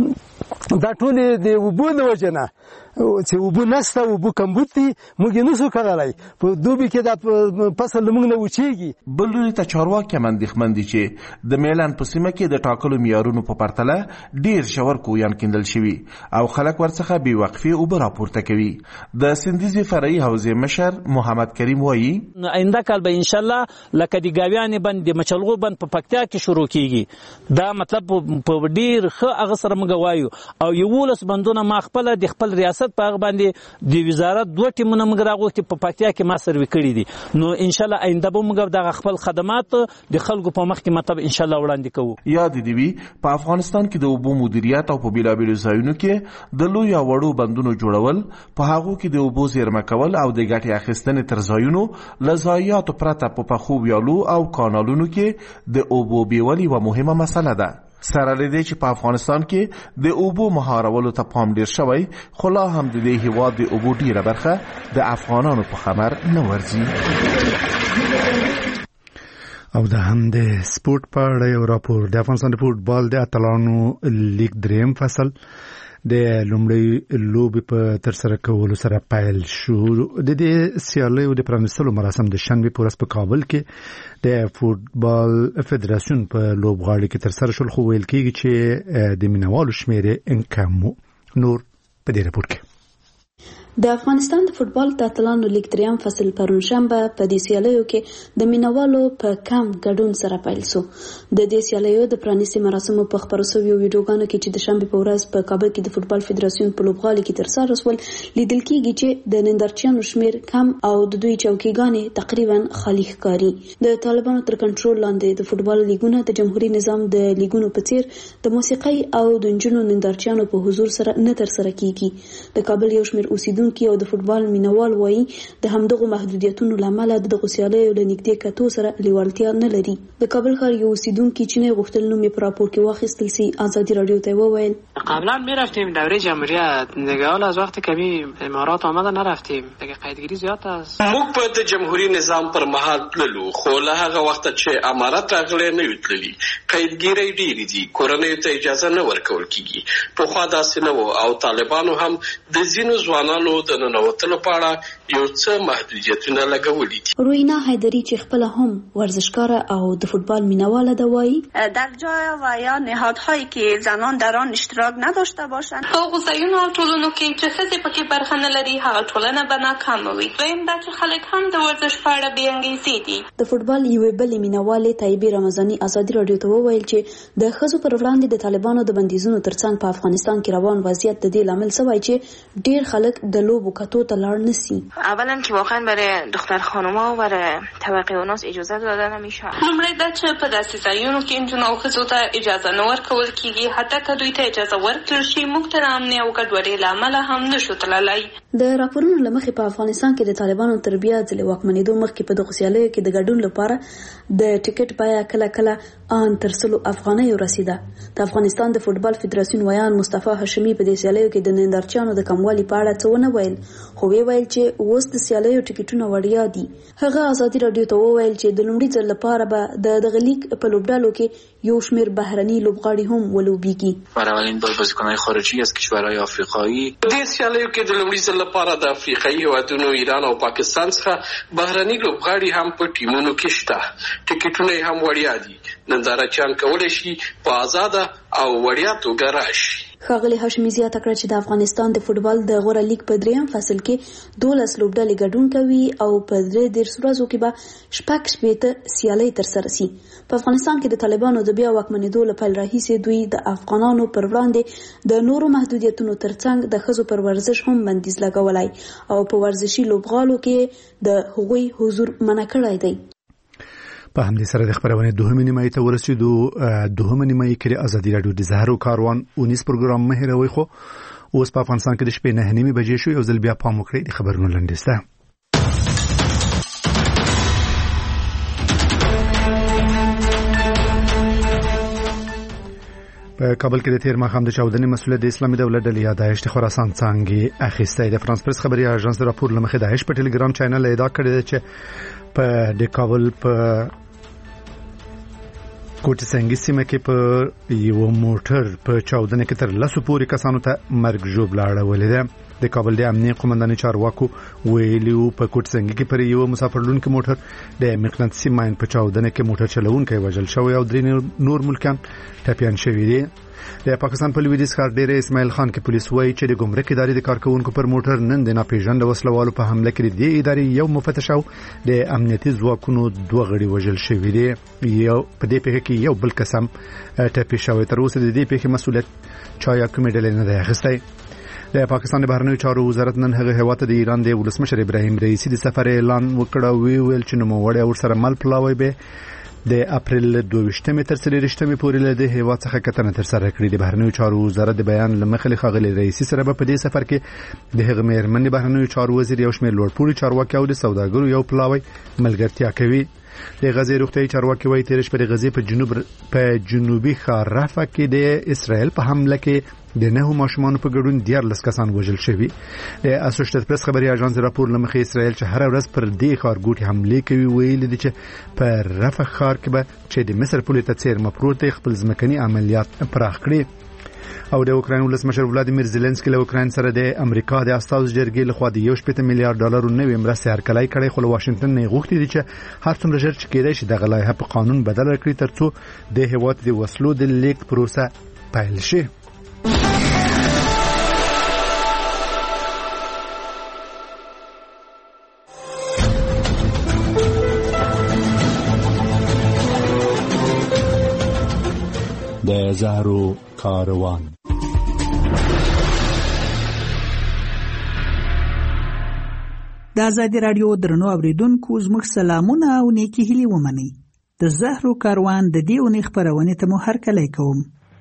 دا ټولې د اوبو له وجې نه چې اوبه نشته اوبه کمبود دي موږ یې نشو کولی په دوبي کې دا فصل له موږ نه وچېږي بل لوري ته چارواکي هم اندېښمن دي چې د میلان په سیمه کې د ټاکلو معیارونو په پرتله ډېر ژور کویان کیندل شوي او خلک ورڅخه بې وقفې اوبه راپورته کوي د سندیزي فرعي حوزې مشر محمد کریم وایي آینده کال به انشاءالله لکه د ګاویانې بند د مچلغو بند په پکتیا کې شروع کیږي دا مطلب په ډېر ښه هغه سره موږ وایو او 11 بندونه ما خپله د خپل ریاست په هغه باندې د وزارت 2 ټیمونه موږ راغوښتي په پکتیا کې ما سروي کړي دي نو انشاءالله آینده به موږ دغه خپل خدمات د خلکو په مخ کې مطلب انشاءالله وړاندې کوو یاد دي وي په افغانستان کې د اوبو مدیریت او په بیلابیلو ځایونو کې د لوی او وړو بندونو جوړول په هغو کې د اوبو زیرمه کول او د ګټې اخیستنې تر ځایونو له ضایعاتو پرته په پخو ویالو او کانالونو کې د اوبو بیولي یوه مهمه مسله ده سره له دې چې په افغانستان کې د اوبو مهارولو ته پام ډېر شوی خو لا هم د دې هېواد د اوبو ډېره برخه د افغانانو په خبر نه ورځي او دا هم د سپورت په اړه یو راپور د افغانستان د فوټبال د اتلانو لیګ دریم فصل د لومړۍ لوبې په ترسره کولو سره پیل شو د دې سیالیو د پرانیستلو مراسم د شنبې په ورځ په کابل کې د فوټبال فدراسیون په لوبغاړي کې ترسره شول خو ویل کېږي چې د مینوالو شمېرې کم نور په دې راپور کې د افغانستان د فوټبال د اتلانو لیګ دریم فصل پرون شنبه په دې سیالیو کې د مینوالو په کم ګډون سره پیل شو د دې سیالیو د پرانیستي مراسمو په خبرو شویو ویډیوګانو کې چې د شنبې په ورځ په کابل کې د فوټبال فدراسیون په لوبغالي کې ترسره شول لیدل کېږي چې د نندارچیانو شمیر کم او د دوی چوکیګانې تقریبا خالی ښکاري د طالبانو تر کنټرول لاندې د فوټبال لیګونه د جمهوریت نظام د لیګونو په څیر د موسیقۍ او د نجونو نندارچیانو په حضور سره نه ترسره کېږي د کابل یو شمیر اوسیدونکو او د فوټبال مینوال وایي د همدغه محدودیتونو لامل د دغه سیالیو له نږدې کتو سره لیوالتیا نه لري د کابل ښار یو اوسیدونکي چې نه غوښتل نوم یې په راپور کې واخیستل سي آزادی رادیو ته وویل قبلا میرفتیم دوره جمهوریت دیگه حالا از وقتی که امارات آمده نرفتیم دیگه قیدگیری زیاد است موږ په د جمهوریت نظام پر مهال تللو خو له هغه وخت چې امارات راغلی نه یو تللی قیدګیرۍ ډېرې دي کورنیو ته اجازه نه ورکول کېږي پخوا داسې نه و او طالبانو هم د ځینو ځوانانو د ننوتلو په اړه یو څه محدودیتونه لګولي دي روینا حیدری چې خپله هم ورزشکاره او د فوتبال مینواله ده وایي در جای و یا نهادهایی که زنان در آن اشتراک نداشته باشند په هغو ځایونو او ټولنو کې چې ښځې پکې برخه نه لري هغه ټولنه به ناکامه وي دویم دا چې خلک هم د ورزش په اړه بې انګیزې دي د فوټبال یوې بلې مینوالې طیبې رمضاني ازادي راډیو ته وویل چې د ښځو پر وړاندې د طالبانو د بندیزونو ترڅنګ په افغانستان کې روان وضعیت د دې لامل شوی چې ډېر خلک د لوبو کتو ته لاړ نشي اولا که واقعا برای دختر خانوما و برای طبقه اوناس اجازه داده نمیشه لومړی دا چې په داسې ځایونو کې نجونو او ښځو ته اجازه نه ورکول کېږي حتی که دوی ته اجازه ورکړل شي موږ ته د امنیت او ګډوډۍ له امله هم نشو تللی د راپورونو له مخې په افغانستان کې د طالبانو تر بیا ځلې واکمنېدو مخکې په دغو سیالیو کې د ګډون لپاره د ټکټ بیه کله کله ان تر 100 افغانۍ رسیده د افغانستان د فوټبال فدراسیون ویان مصطفی هاشمي په دې سیالیو کې د نندارچیانو د کموالي په اړه څه ونه ویل خو ویل چې اوس د سیالیو ټیکټونه وړیا دي. هغه ازادي رادیو ته وویل چې د لومړي ځل لپاره به د دغه لیگ په لوبډالو کې یو شمېر بهرني لوبغاړي هم ولوبېږي. اولین بار بازیکنان خارجی از کشورهای آفریقایی د سیالیو کې د لومړي ځل لپاره د افریقایي هیوادونو ایران او پاکستان څخه بهرني لوبغاړي هم په ټیمونو کې شته. ټیکټونه هم وړیا دي. نندارچیان کولی شي په آزاده او وړیا توګه راشي. ښاغلي هاشمي زیاته کړه چې د افغانستان د فوټبال د غوره لیگ په 3م فصل کې 12 لوبډلې ګډون کوي او په 3 ورځو کې به 6 سیالۍ ترسره شي. په افغانستان کې د طالبانو د بیا واکمنېدو له پیل راهیسې دوی د افغانانو پر وړاندې د نورو محدودیتونو ترڅنګ د ښځو پر ورزش هم بندیز لګولی او په ورزشي لوبغالو کې د هغوی حضور منع کړی دی. په همدې سره د خبرونه دوهمه نیمه ته ورسېدو. دوهمه نیمه کې ازادي رادیو د زهرو کاروان 19 پروګرام مهروي خو اوس په افغانستان کې د شپې 9:30 بجې شو. یو ځل بیا پام وکړئ د خبرونو لنډیسته. په کابل کې د تیر ماښام د چاودنې مسؤلیت د اسلامي دولت ډلې داعش د خراسان څنګه اخیسته. د فرانس پریس خبري اژانس راپور لمخې داعش په ټلګرام چینل ادعا کړې چې په د کابل په کوټ سنگي سیمه کې په یو موټر په چاودنه کې تر 10 پورې کسانو ته مرګ ژوبله اړولې ده. د کابل د امنیت قومندان چارواکو ویلیو په کوټ سنگي کې پر یو مسافرلونکو موټر د مقناطیسي ماین په چاودنه کې موټر چلوونکی وژل شوی او درې نور ملکان ټپيان شوي دي. د پاکستان په لویدیځ ښار ډېر اسماعیل خان کې پولیس وایي چې د ګمرک ادارې د کارکونکو پر موټر نن د ناپېژانده وسلوالو په حمله کې د ادارې یو مفتش او د امنیتي ځواکونو 2 غړي وژل شوي دي. یو په دې پیښه کې یو بل قسم ټپي شوی. تر اوسه د دې پیښې مسؤلیت چا یا کومې ډلې نه دی اخیستی. د پاکستان د بهرنیو چارو وزارت نن هغه هیواد د ایران د ولسمشر ابراهیم رئیسی د سفر اعلان وکړ او ویل چې نوموړی ورسره مل پلاوی به د اپریل 22 تر 23 پورې له دې هیواد څخه کتنه ترسره کړې. د بهرنیو چارو وزارت د بیان لمخې ښاغلي رئیسی سره په دې سفر کې د هغه مېرمن بهرنیو چارو وزیر یو شمېر لوړپوړي چارواکي او د سوداګرو یو پلاوی ملګرتیا کوي. د غزې روغتیايي چارواکي وایي تیر شپه د غزې په جنوبي ښار رفح کې د اسرائیل په حمله کې د 9 ماشومان په ګډون 14 کسان وژل شوي. د اسوسییټډ پریس خبري اژانس راپور لمخې اسرائیل چې هر ورځ پر دې ښارګوټي حمله کوي ویل دي چې په رفح ښار کې به چې د مصر پولې ته څیر مفروض خپل ځمکني عملیات پراخ کړي. او د اوکراین ولسمشر ولادیمیر زيلنسکي له اوکراین سره د امریکا د استازو جرګې لخوا د 1.8 میلیارډ ډالر نوې مرستې هرکلی کړې خو واشنگټن نه غوښتي دي چې هر څومره ژر چې کېدای شي د غلایه په قانون بدل کړي ترڅو د هیواد د وسلو د لیک پروسه پیل شي. د زهرو کاروان د آزادي رادیو درنو اوریدونکو زموږ سلامونه او نیکی هیلې ومنئ. د زهرو کاروان د دې اونۍ خپرونې ته مو هرکلی کوم.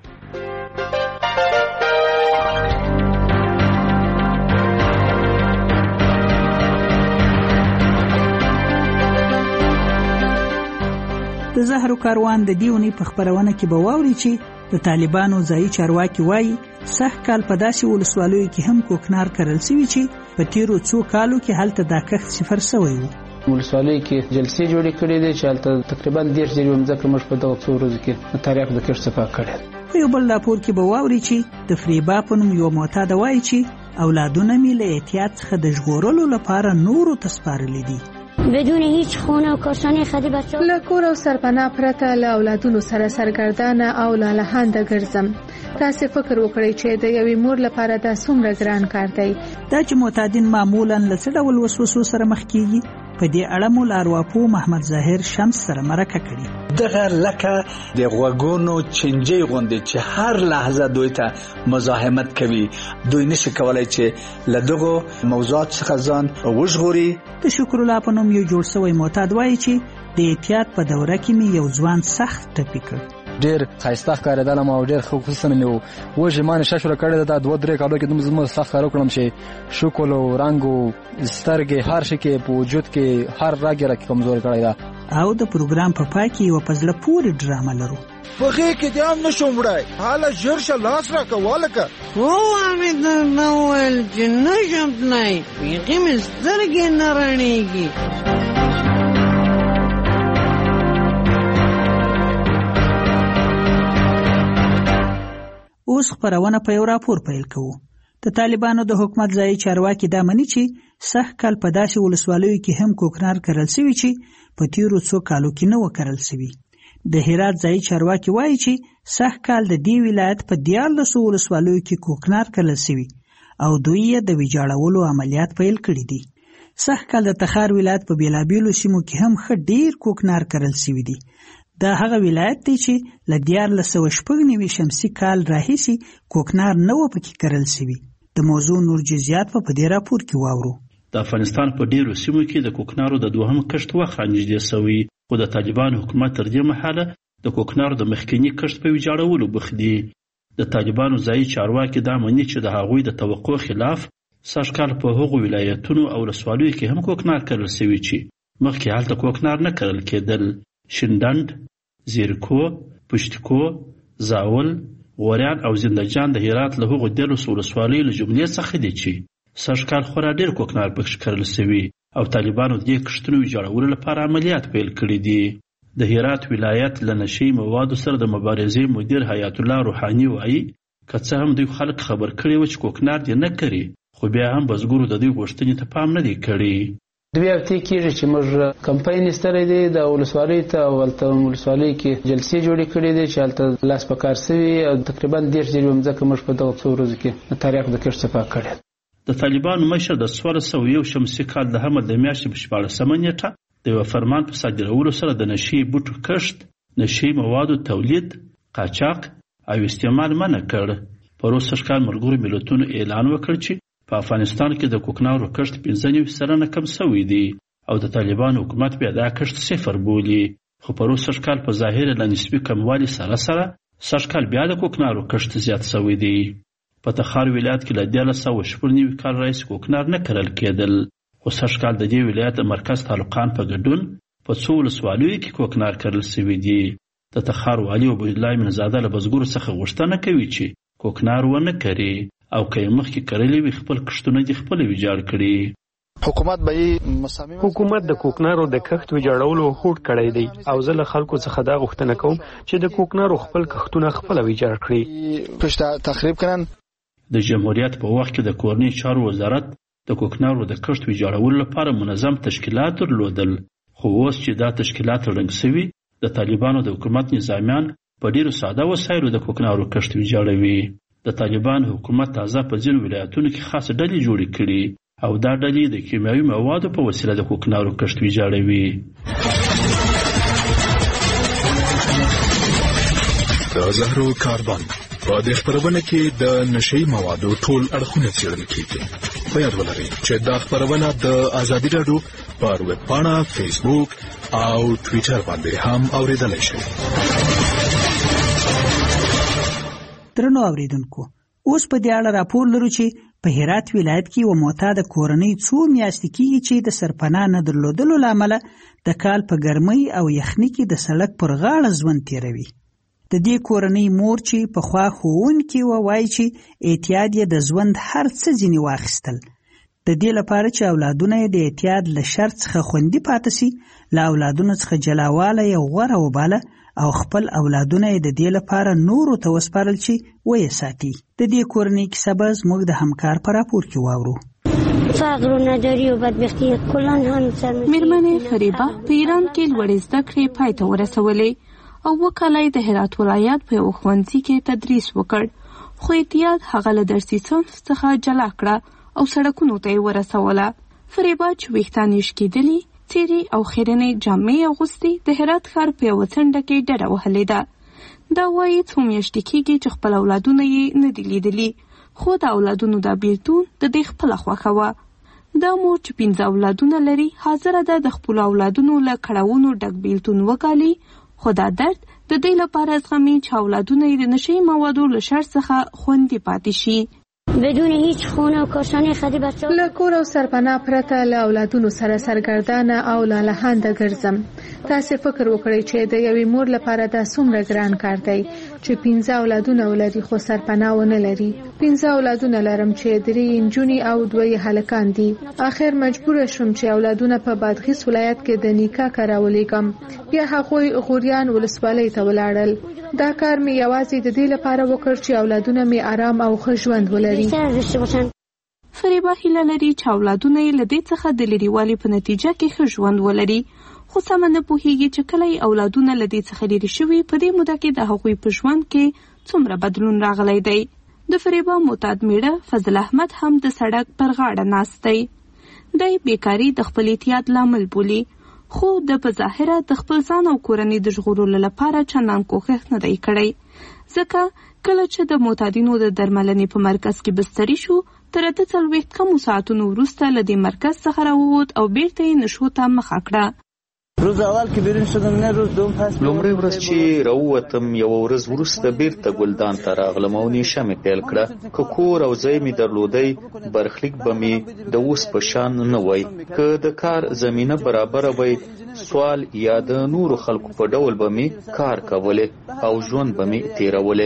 د زهرو کاروان د دې اونۍ په خپرونه کې به واوري چې د طالبانو ځایي چارواکي وایي سږ کال په داسې ولسوالیو کې هم کوکنار کرل شوي چې په تیرو څو کالو کې هلته دا کښت صفر شوی و. ولسوالۍ کې جلسې جوړې کړې دي چې هلته تقریبا 10 ځلې مځکه موږ په دغه څو ورځو کې تاریخ د کښت صفا کړې. په یو بل راپور کې به واوري چې د فریبا په نوم یو معتاد وایي چې اولادونه مې له احتیاط څخه د ژغورلو لپاره نورو ته سپارلي دي. بدون هیچ خونه و کاشانه خدی بچه له کور او سرپناه پرته له اولادونو سره سرګردانه او لالهانده ګرځم. تاسو فکر وکړئ چې د یوې مور لپاره دا څومره ګران کار دی. دا چې معتادین معمولا له څه ډول وسوسو سره مخ کیږي په دې اړه مو ارواپو محمد ظاهر شمس سره مرکه کړي. دغه لکه د غوګونو چنجي غوندي چې هر لحظه دوی ته مزاحمت کوي. دوی نشي کولای چې له دغه موضوعات څخه ځان وژغوري. د شکر الله په نوم یو جوړ شوی معتاد وایي چې د احتیاط په دوره کې می یو ځوان سخت ټپي کړ. ډیر خایسته ښکارېدل ما ډیر خصوصا مې و ژمانه ششوره کړې ده 2-3 کالو کې دومره زما سخت کار وکړم چې شکل او رنگ او سترګې هر شي کې په وجود کې هر راګره کې کمزور کړی ده. او د پروګرام په پای کې یو په زړه پورې ډرامه لرو. په غېږ کې دې هم نشم وړی، حاله ژر شه لاس راکړه والکه. هو مې درنه وویل چې نشم تللی، بیخي مې سترګې نه رڼېږي. اوس خپرونه په یو راپور پیل کوو. د طالبانو د حکومت ځایي چارواکي دا مني چې سږ کال په داسې ولسوالیو کې هم کوکنار کرل سوي چې په تیرو څو کالو کې نه و کرل سوي. د هرات ځایي چارواکي وایي چې سږ کال د دې ولایت په 14 ولسوالیو کې کوکنار کرل سوي او دوی یې د ویجاړولو عملیات پیل کړي دي. سږ کال د تخار ولایت په بیلابیلو سیمو کې هم ښه ډیر کوکنار کرل سوي دي. دا هغه ولایت دی چې له 1496 شمسي کال راهیسې کوکنار نه و پکې کرل سوي. د موضوع نور جزئیات په دې راپور کې واورو. د افغانستان په ډیرو سیمو کې د کوکنارو د دوهم کښت وخت نږدې شوی، خو د طالبانو حکومت تر دې مهاله د کوکنارو د مخکینی کښت په ویجاړولو بوخت دي. د طالبانو ځایي چارواکي دا مني چې د هغوی د توقع خلاف سږ کال په هغو ولایتونو او ولسوالیو کې هم کوکنار کرل سوي چې مخکې هلته کوکنار نه کرل کېدل. شینډنډ، زیرکو، پشتکو، زاول، غوریان او زندجان د هرات له هغو 13 ولسوالیو له جملې څخه دي چې سږ کال خورا ډېر کوکنار پکې کرل سوي او طالبانو د دې کښتونو ویجاړولو لپاره عملیات پیل کړي دي. د هرات ولایت له نشي موادو سره د مبارزې مدیر حیات الله روحاني وایي که څه هم دوی خلک خبر کړي و چې کوکنار دې نه کړي، خو بیا هم بزګرو د دوی غوښتنې ته پام نه دی کړی. دوی هفته کېږي چې موږ کمپاین ایستلی دی د ولسوالۍ ته او هلته ولسوالۍ کې جلسې جوړې کړي دي چې هلته لاس په کار سوي او تقریبا 10 ځلې مځکه موږ په دغه څو ورځو کې د تاریخ د کښت صفا کړې. د طالبانو مشر د 1401 شمسي کال د حمل د میاشتې په 14مه نیټه د یو فرمان په صادرولو سره د نشي بوټو کښت، نشي موادو تولید، قاچاق او استعمال منع کړ. پروس سږ کال ملګرو ملتونو اعلان وکړ چې په افغانستان کې د کوکنارو کښت 95% کم شوی دی او د طالبانو حکومت بیا دا کښت 0 بولي. خو پروس سږ کال په ظاهر له نسبي کموالي سره سږ کال بیا د کوکنارو کښت زیات شوی دی. په تخار ولایت کې له 1990 کال راهیسې کوکنار نه کرل کېدل، خو سږ کال د دې ولایت د مرکز تعلقان په ګډون په 100 ولسوالیو کې کوکنار کرل شوي دي. د تخار والي عبیدالله امینزاده له بزګرو څخه غوښتنه کوي چې کوکنار ونه کري او که یې مخکې کرلي وي خپل کښتونه دې خپله ویجاړ کړي. حکومت د کوکنارو د کښت ویجاړولو هوډ کړی دی او زه له خلکو څخه دا غوښتنه کوم چې د کوکنارو خپل کښتونه خپله ویجاړ کړي. د جمهوریت په وخت کې د کورنۍ چارو وزارت د کوکنارو د کښت ویجاړولو لپاره منظم تشکیلات درلودل، خو اوس چې دا تشکیلات ړنګ شوي د طالبانو د حکومت نظامیان په ډیرو ساده وسایلو د کوکنارو کښت ویجاړوي. د طالبانو حکومت تازه په ځینو ولایتونو کې خاصه ډلې جوړې کړي او دا ډلې د کیمیاوي موادو په وسیله د کوکنارو کښت ویجاړوي. د زهرو کاربن په دې خپرونه کې د نشي موادو ټول اړخونه څېړل کیږي. په یاد ولرئ چې دا خپرونه د ازادي راډیو پر ویب پاڼه، فیسبوک او ټویټر باندې هم اوریدلای شئ. درنو اوریدونکو، اوس په دې اړه راپور لرو چې په هرات ولایت کې یوه معتاده کورنۍ څو میاشتې کېږي چې د سرپناه نه درلودلو له امله د کال په ګرمۍ او یخنۍ کې د سړک پر غاړه ژوند تېروي. د دې کورنۍ مور چې پخوا ښوونکې وه وایي چې اعتیاد یې د ژوند هر څه ځینې واخیستل. د دې لپاره چې اولادونه یې د اعتیاد له شر څخه خوندي پاتې سي، له اولادونو څخه جلاواله یې غوره وباله او خپل اولادونه یې د دې لپاره نورو ته وسپارل چې ویې ساتي. د دې کورنۍ کیسه به زموږ د همکار په راپور کې واورو. فقر و نداری و بدبختی کلان هم سر میرمنې فریبه په ایران کې لوړې زده کړې پای ته ورسولې او وکاله د هرات ولایت په یو ښوونځي کې تدریس وکړ، خو اعتیاد هغه له درسي صنف څخه جلا کړه او سړکونو ته یې ورسوله. فریبه چې ویښتان یې شکېدلي، څیرې او خیرنې جامې اغوستې، د هرات ښار په یوه څنډه کې ډډه وهلې ده. دا وایي څو میاشتې کېږي چې خپل اولادونه یې نه دي لیدلي، خو د اولادونو دا بیلتون د دې خپله خوښه وه. دا مور چې 5 اولادونه لري حاضره ده د خپلو اولادونو له کړاوونو ډک بیلتون وګالي، خو دا درد د دې لپاره زغمي چې اولادونه یې د نشي موادو له شر څخه خوندي پاتې شي. بدون هیچ خونه و کاشانه خدي بچه له کور او سرپناه پرته له اولادونو سره سرګردانه او لالهانده ګرځم. تاسو فکر وکړئ چې د یوې مور لپاره دا څومره ګران کار دی چې 15 اولادونه ولري خو سرپناه ونه لري. 15 اولادونه لرم چې 3 نجونې او 2 هلکان دي. اخر مجبور شوم چې اولادونه په بادغیس ولایت کې د نیکا کراولېګم. بیا هغوی غوریان ولسوالۍ ته ولاړل. دا کار مې یوازې د دې لپاره وکړ چې اولادونه مې آرام او ښه ژوند ولري. فریبا هیله لري چې اولادونه یې له دې څخه د لرېوالي په نتیجه کې ښه ژوند ولري، خو سمه نه پوهیږي چې کله یې اولادونه له دې څخه لرې شوي په دې موده کې د هغوی په ژوند کې څومره بدلون راغلی دی. د فریبا معتاد میړه فضل احمد هم د سړک پر غاړه ناست دی. دی بیکاري د خپل احتیاط لامل بولي، خو د په ظاهره د خپل ځان او کورنۍ د ژغورلو لپاره چندان کوښښ نه دی کړی، ځکه کله چې د معتادینو د درملنې په مرکز کې بستري شو تر 40 کمو ساعتونو وروسته له دې مرکز څخه راووت او بیرته یې نشو ته مخه کړه. روز اول که بیرون شدم نه روز دوم پس لومړی ورځ چې راووتم یو ورځ وروسته بیرته ګلدان ته راغلم او نیشه مې پیل کړه. که کور او ځای مې درلودی برخلیک به مې د اوس په شان نه وای. که د کار زمینه برابره وای سوال یا د نورو خلکو په ډول به مې کار کولی او ژوند به مې تیرولی.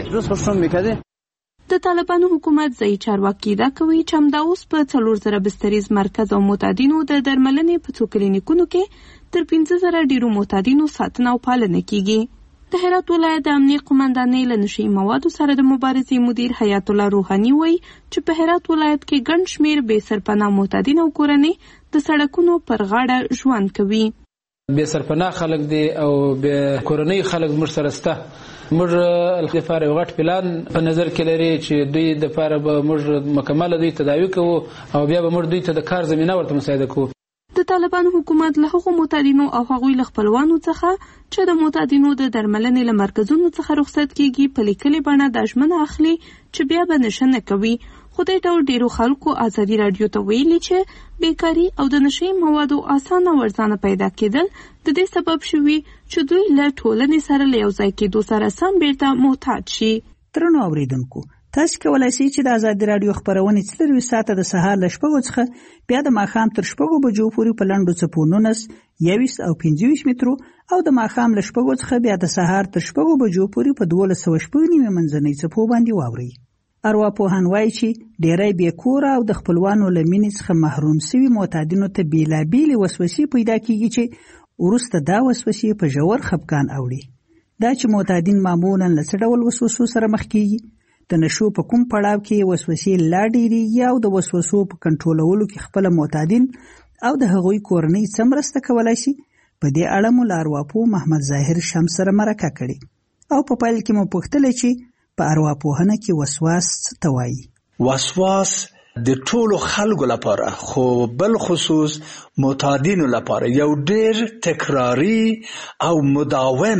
د طالبانو حکومت ځایي چارواکي دا کوي چې همدا اوس په 4000 بستریز مرکز او معتادینو د درملنې په څو کلینیکونو کې تر 15000 ډیرو معتادینو ساتنه او پالنه کیږي. د هرات ولایت د امنیه قومندانۍ له نشي موادو سره د مبارزې مدیر حیات الله روحاني وایي چې په هرات ولایت کې ګڼ شمېر بې سرپناه معتادین او کورنۍ د سړکونو پر غاړه ژوند کوي. بې سرپناه خلک دي او بې کورنۍ خلک موږ سره شته. موږ لپاره یو غټ پلان په نظر کې لري چې دوی د لپاره به موږ مکمل دوی تداوی کوو او بیا به موږ دوی ته د کار زمینه ورته مساعده کوو. د طالبانو حکومت له هغو معتادینو او هغوی له خپلوانو څخه چې د معتادینو د درملنې له مرکزونو څخه رخصت کیږي په لیکلې بڼه دا ژمنه اخلي چې بیا به نشه نه کوي. خو دې ډول ډیرو خلکو ازادي راډیو ته ویلي چې بیکاري او د نشي موادو اسانه ورځانه پیدا کېدل د دې سبب شوي چې دوی له ټولنې سره له یو ځای کېدو سره سم بیرته محتاج شي. درنو اوریدونکو، تاسو کولای شئ چې د ازادي راډیو خبرونه 24 ساعته د سهار له 6 څخه بیا د ماښام تر 6 بجو پورې په لنډو څپو 19 21 او 25 مترو او د ماښام له 6 څخه بیا د سهار تر 6 بجو پورې په 12:09 منځنۍ څپو باندې واورئ. ارواپوهان وایي چې ډېری بې کوره او د خپلوانو له مینې څخه محروم شوي معتادینو ته بېلابېلې وسوسې پیدا کېږي چې وروسته دا وسوسې په ژور خفګان اوړي. دا چې معتادین معمولا له څه ډول وسوسو سره مخ کېږي، د نشو په کوم پړاو کې وسوسې لا ډېرېږي او د وسوسو په کنټرولولو کې خپله معتادین او د هغوی کورنۍ څه مرسته کولی شي، په دې اړه مو له ارواپوه محمد ظاهر شمس سره مرکه کړې او په پیل کې مو پوښتلی چې په ارواپوهنه کې وسواس څه ته وایي. وسواس د ټولو خلکو لپاره خو بل خصوص معتادینو لپاره یو ډېر تکراری او مداوم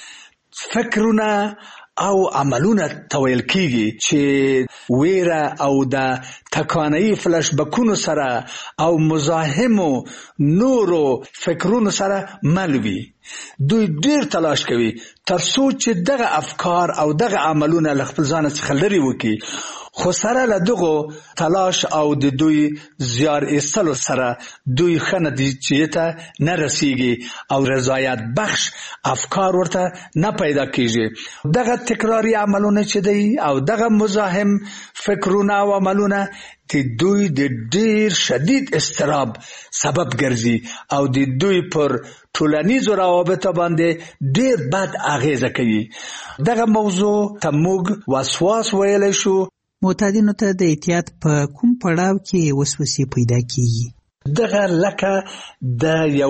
فکرونه او عملونه تویل کیږي چې ویره او د تکانه‌ای فلش بکونو سره او مزاحمو نورو فکرونو سره ملوي. دوی ډیر تلاش کوي تر څو چې دغه افکار او دغه عملونه له خپل ځان څخه لرې وکړي، خو سره له دغو تلاش او د دوی زیار ایستلو سره دوی ښه نتیجې ته نه رسیږي او رضایت بخش افکار ورته نه پیدا کیږي. دغه تکراری عملونه چې دی او دغه مزاحم فکرونه او عملونه د دوی د ډیر شدید اضطراب سبب ګرځي او د دوی پر ټولنیزو روابطو باندې ډیر بد اغیزه کوي. دغه موضوع ته موږ وسواس ویلی شو. معتادینو ته د احتیاط په کوم پړاو کې وسوسې پیدا کیږي؟ دغه لکه د یو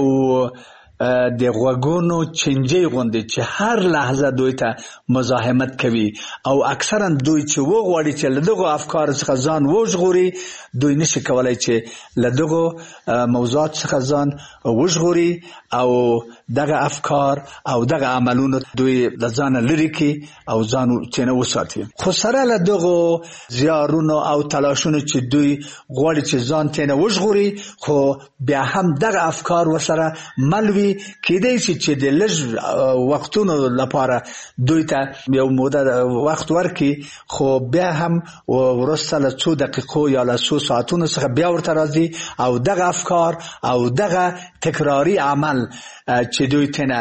د غوږونو چنجي غوندې چې هر لحظه دوی ته مزاحمت کوي او اکثرا دوی چې وغواړي چې له دغو افکار څخه ځان وژغوري، دوی نشي کولای چې له دغو موضوعات څخه ځان وژغوري او دغه افکار او دغه عملونه دوی د ځان لري کې او ځان چنه وساتي. خو سره له دغو زیارونو او تلاشونو چې دوی غواړي چې ځان چنه وژغوري، خو بیا هم دغه افکار ورسره ملوي وي کېدای شي چې د لږ وختونو لپاره دوی ته یو موده وخت ورکړي خو بیا هم وروسته له څو دقیقو یا له څو ساعتونو څخه بیا ورته راځي او دغه افکار او دغه تکراری عمل چې دوی ته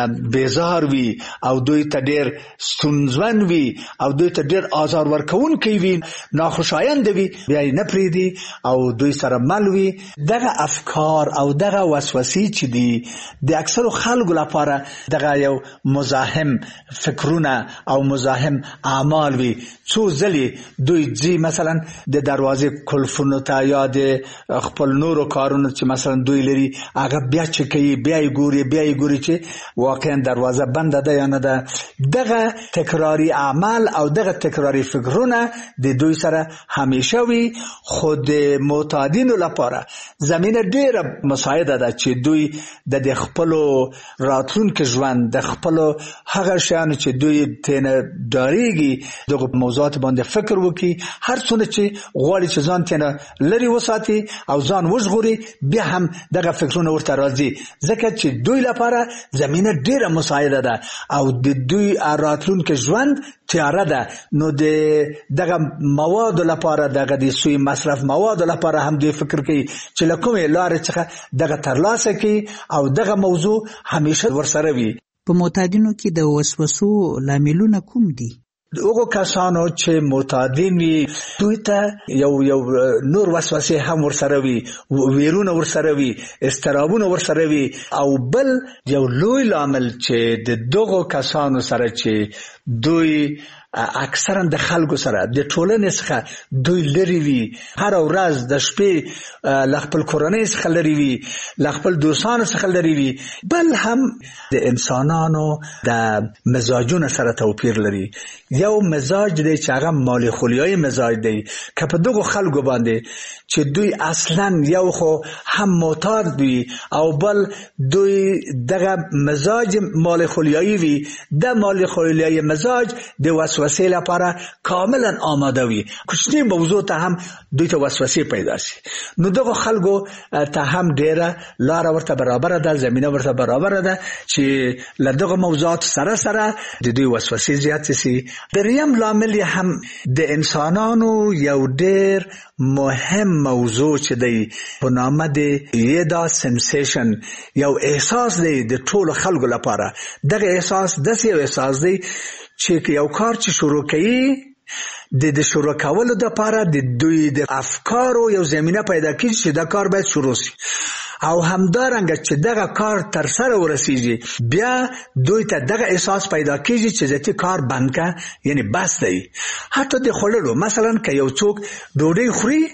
بیزار وي او دوی ته ډېر ستونزمن وي او دوی ته ډېر آزار ورکوونکی وي ناخوشایند وي بیا یې نه پرېږدي او دوی سره مل وي. دغه افکار او دغه وسوسې چې دي د اکثرو خلکو لپاره دغه یو مزاحم فکرونه او مزاحم اعمال وي. څو ځلې دوی ځي مثلا د دروازې کلفونو ته یا د خپل نورو کارونو چې مثلا دوی لري هغه بیا چې کوي بیا یې ګوري چې واقعا دروازه بنده ده یا نه ده. دغه تکراری اعمال او دغه تکراری فکرونه د دوی سره همیشه وي. خو د معتادینو لپاره زمینه ډیره مساعده ده چې دوی د خپلو راتلونکي ژوند د خپلو هغه شیانو چې دوی تنه ډاریږي دغه موضوعات باندې فکر وکړي هر څونه چې غواړي چې ځان تنه لري وساتي او ځان وژغوري بیا هم دغه فکرونه ورته راځي ځکه چې دوی لپاره زمینه ډیره مساعده ده او د دوی راتلونکي ژوند تیاره ده. نو دغه مواد لپاره دغه د سوی مصرف مواد لپاره هم دوی فکر کوي چې له کومې لارې څخه دغه ترلاسه کوي او دغه موضوع همیشه ورسره وي. په معتادینو کې د وسوسو لاملونه کوم دي؟ هغه کسانو چې معتادین وي دوی ته یو نور وسوسې هم ورسره وي ویرونه ورسره وي استرابونه ورسره وي او بل یو لوی لامل چې د دغه کسانو سره چې دوی اکثرا د خلکو سره د ټولنې څخه دوی لري وي هر ورځ د شپې ل خپل کورنۍ څخه لري وي ل خپل دوستانو څخه لري وي بل هم د انسانانو د مزاجونو سره توپیر لري. یو مزاج دی چې هغه مالیخولیایي مزاج دی که په دغه خلکو باندې چې دوی اصلا یو خو هم معتاد وي او بل دوی دغه مزاج مالیخولیایي وي د مالیخولیایي مزاج د وسوسې لپاره کاملا آماده وي کوچنی موضوع ته هم دوی ته وسوسې پیدا شي نو دغه خلکو ته هم ډیره لار ورته برابر ده زمينه ورته برابر ده چې لدغه موضوعات سره د دوی وسوسې زیات شي. دریم لامل هم د انسانانو یو ډیر مهم موضوع چې دی په نامه د یدا سنسیشن یو احساس دی د ټولو خلکو لپاره. دغه احساس داسې یو احساس دی چې یو کار چې شروع کوي د شروع کولو لپاره د دوی د افکارو یو زمينه پیدا کیږي چې دا کار باید شروع شي او همدارنګه چې دغه کار تر سره ورسیږي بیا دوی ته دغه احساس پیدا کیږي چې ځکه کار بند کا یعنی بس دی. حتی د خللو مثلا که یو څوک ډوډۍ خوري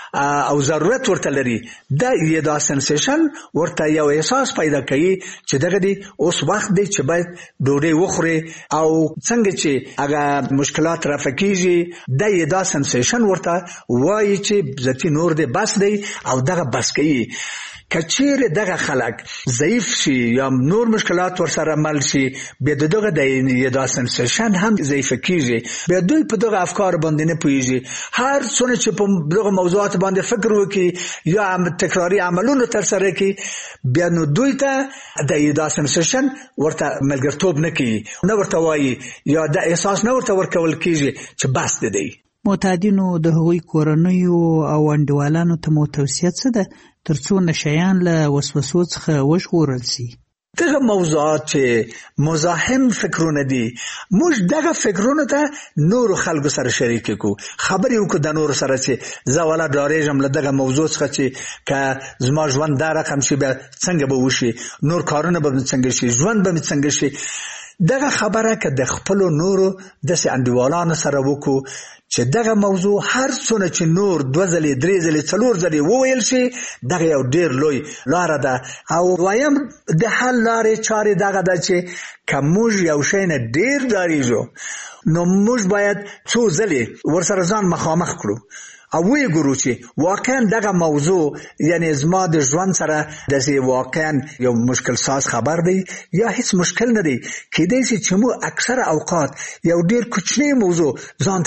او ضرورت ورته لري دا یدا سنسیشن ورته یو احساس پیدا کوي چې دغه دی اوس وخت دی چې باید ډوډۍ وخوري او څنګه چې هغه مشکلات رافع کیږي دا یدا سنسیشن ورته وایي چې ځکه نور دی بس دی او دغه بس کوي. کچیر دغه خلک ضعیف شي یا نور مشکلات ورسره مل شي بیا دغه د یدا سنسیشن هم ضعیف کیږي بیا دوی په دغه افکار باندې نه پوهیږي هر څونه چې په دغه موضوعات باندې فکر وکړي یا تکراری عملونه تر سره کوي بیا نو دوی ته د یدا سنسیشن ورته ملګرتوب نه کوي نه ورته وایي یا د احساس نه ورته ورکول کیږي چې بس دی. معتادینو د هغوی کورنیو او انډیوالانو ته مو توصیه څه ده ترڅو نشیان له وسوسو څخه وژغورل شي؟ دغه موضوعات چې مزاحم فکرونه دي موږ دغه فکرونه ته نور خلکو سره شریک کو خبرې وکړو د نور سره چې زه ولا ډارېږم له دغه موضوع څخه چې که زما ژوند دا رقم شي بیا څنګه به وشي نور کارونه به څنګه شي ژوند به څنګه شي. دغه خبره که د خپلو نورو داسې انډیوالانو سره وکړو چې دغه موضوع هر څونه چې نور 2 ځلې 3 ځلې 4 ځلې وویل شي دغه یو ډیر لوی لار ده او وایم د حل لارې چارې دغه ده چې کومج یو شی نه ډیر ډاریږو نو موږ باید څو ځلې ورسره ځان مخامخ کړو او وی ګورو چې واقعا دغه موضوع یعنی زما د ژوند سره د واقعا یو مشکل ساز خبر دی یا هیڅ مشکل نه دی کېدای شي چې مو اکثر اوقات یو ډیر کوچنی موضوع ځان ته ډیر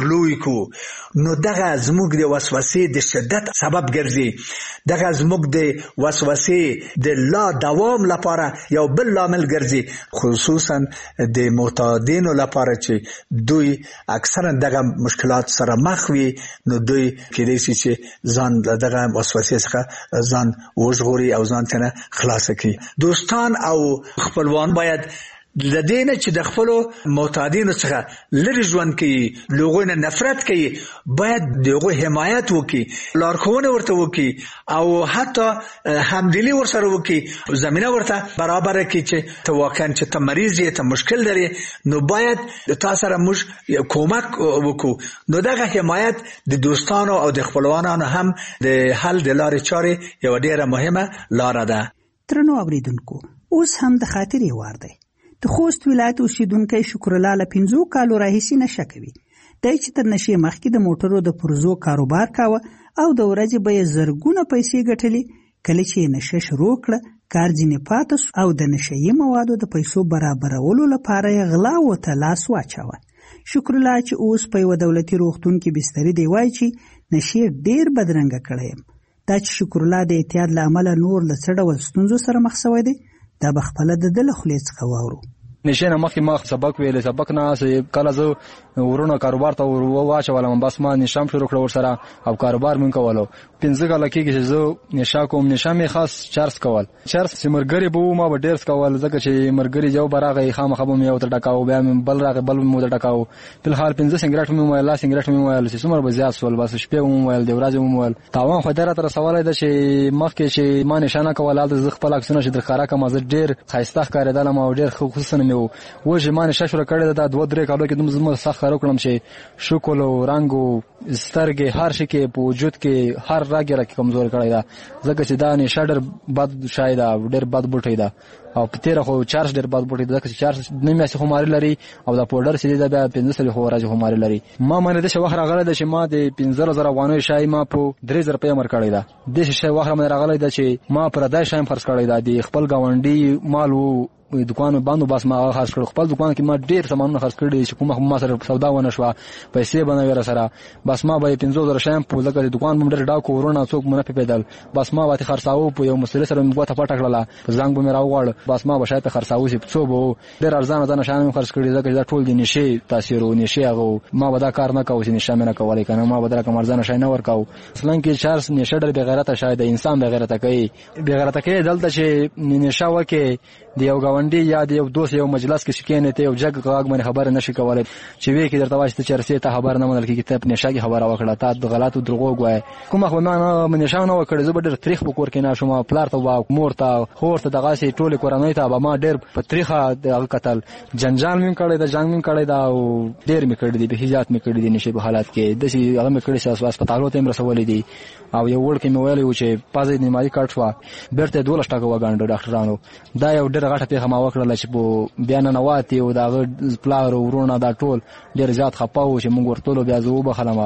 لوی کو نو دغه زموږ د وسوسې د شدت سبب ګرځي دغه زموږ د وسوسې د لا دوام لپاره یو بل لامل ګرځي خصوصا د معتادینو لپاره چې دوی اکثرا دغه مشکلات سره مخ وي نو دوی کېدای شي چې ځان دغه وسوسې څخه ځان وژغوري او ځان ته خلاص کړي. دوستان او خپلوان باید لدينا چې د خپل معتادینو څخه لری ژوند کوي لوګو نه نفرت کوي باید دغه حمایت وکي لارښوونه ورته وکي او حتی همدلی ورسره وکي زمينه ورته برابر کړي چې ته واقعا چې ته مریض یې ته مشکل لري نو باید تاسو سره موږ کومک وکړو نو دغه حمایت د دوستانو او د خپلوانانو هم د حل د لارې چارې یو ډیره مهمه لار ده. ترنو اوریدونکو اوس هم د خاطرې وار دی. د خوست ولایت اوسیدونکی شکر الله له 15 کالو راهیسې نشه کوي. دی چې تر نشې مخکې د موټرو د پرزو کاروبار کاوه او د ورځې به یې زرګونه پیسې ګټلې. کله چې نشه شروع کړه کار ځینې پاته سو او د نشهیي موادو د پیسو برابرولو لپاره یې غلا ورته لاس واچاوه. شکر الله چې اوس په یوه دولتي روغتون کې بستري دی وایي چې نشې ډېر بدرنګه کړی یم. دا چې شکر الله د اعتیاد له امله نور له څه ډول ستونزو سره مخ شوی دی دا به خپله د ده له خولې څخه واورو. نشې نه مخکې ما سبق ویلی سبق نه کله زه ورونه کاروبار ته واچولم بس ما نشام شروع کړه ورسره او کاروبار مونږ کولو 15 کاله کېږي چې زه نشه کوم نشه مې خاص چرس کول چرس چې ملګري به وو ما به ډېر کول ځکه چې ملګري یو به راغی خامخا به مې یو ته ډکاو بیا مې بل راغی بل مې ورته ډکاو فلحال 15 سګرټ مې وویل لا سګرټ مې وویل چې څومره به زیات شول بس شپې مې وویل د ورځې مې وویل تاوان خو دې راته رسولی ده چې مخکې چې ما نشه نه کول هلته زه خپل عکسونه چې در ښکاره کړم زه ډېر ښایسته ښکارېدلم او ډېر ښه خصوصا مې و چې ما نشه شروع کړې ده دا 2-3 کالو کې دومره سخت ښکاره کړم چې شکل او رنګ او سترګې هر شي کې په وجود کې هر رګ یې راکې کمزور کړی ده ځکه چې دا نشه ډېر بد شی ده ډېر بد بوټی ده او په تېره خو چارج ډېر بد بوټی ده ځکه چې چارج 9 میاشتې خماري لري او دا پوډر چې دی دا بیا 15 خو ورځې خماري لري. ما باندې داسې وخت راغلی ده چې ما د 15,000 افغانیو شی ما په 3,000 روپۍ امر کړی ده. داسې شی وخت باندې راغلی ده چې ما پردی شی هم خرڅ کړی ده د خپل ګاونډي مال و دکان باندې بس ما خرڅ کړ خپل دکان کې ما ډېر سامانونه خرڅ کړي چې کومه ما سره سودا ونه شوه پیسې باندې ور سره بس ما به 15,000 شیم په لکه دکان باندې ډېر ډاکو ورونه څوک مونږ په پیدل بس ما واته خرڅاو په یو مسله سره موږ ته پټ کړل زنګ به مې راوغړ بس ما به شاید خرڅاو چې څو به ډېر ارزانه ځنه شان خرڅ کړي ځکه دا ټول د نشي تاثیر او نشي هغه ما به دا کار نه کوم چې نشه مې نه کولای کنه ما به دا کوم ارزانه شای نه ورکاو اصلا کې چارس نشه ډېر بغیرته شاید انسان بغیرته کوي بغیرته کوي دلته چې نشه وکي دی یو غونډي یا دی یو دوست یو مجلس کې شکینه ته یو جګ غاګ باندې خبر نشي کولای چې وی کې درته واشته چرسي ته خبر نه منل کې ته نشه کې خبره وکړه ته د غلطو دروغ وای کومه خو نه نشه نه وکړه زه به ډېر تاریخ په کور کې نه شوم پلار ته وا مور ته خور ته دغه سي ټوله کورنۍ ته ما ډېر په تاریخه د قتل جنجال مې کړی دا جنگ مې کړی دا او ډېر مې کړی دي به هجات مې کړی دي نشه په حالت کې د شي هغه مې کړی چې هسپتالو ته مې رسولې دي او یو ور کې مې ویلې و چې پازې نیمایي کټ شو بیرته 12 ټکو وګاڼډو ډاکټرانو دا یو ډېر غټه پیغام وکړل چې په بیان نه واتی او دا پلار ورونه دا ټول ډېر زیات خپاو چې موږ ورته بیا زو به خلمه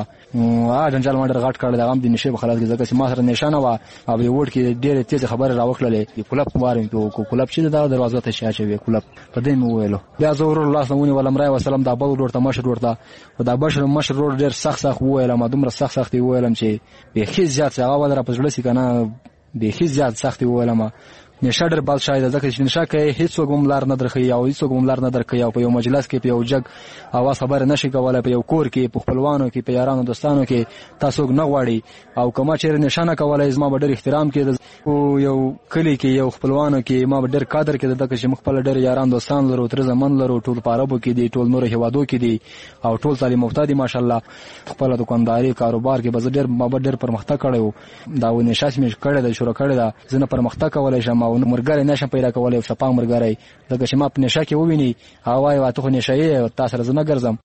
جنجال ما ډېر غټ کړل دا غم د نشه په حالت کې ځکه چې ما سره نشانه و او یو ور کې ډېر تیز خبره راوکړلې کلب وارم کو کلب چې دا دروازه ته شاچوي کلب په دې مو ویلو بیا زور الله سمونی ولمرای وسلام دا بل ورته مشر ورته دا بشر مشر ډېر سخت ویل ما دومره سخت ویلم چې به هیڅ زیات هغه ولر په ځړسی کنه به هیڅ زیات سخت ویلم نشه ډېر بل شاید ځکه چې نشه کوي هیڅ وګم لار نه درخي او هیڅ وګم لار نه درکي او په یو مجلس کې په یو جګ اواز خبر نشي کولای په یو کور کې په خپلوانو کې په یارانو دوستانو کې تاسو نه غواړي او کومه چې نشه نه کولای زما به ډېر احترام کې او یو کلی کې یو خپلوانو کې ما به ډېر قدر کې د چې مخبل ډېر یاران دوستان لرو تر زمون لرو ټول پاربو کې دي ټول نور هوادو کې دي او ټول تعلیم یافته دي ماشاءالله خپل دکانداري کاروبار کې به ډېر ما به ډېر پرمختګ کړو دا و نشه مې کړی د شروع کړی دا زنه پرمختګ کولای شم او مرګره نشه پیدا کولای او شپه مرګره دغه چې ما په نشه کې وویني هواي واته خو نشه یې تاسو سره نه ګرځم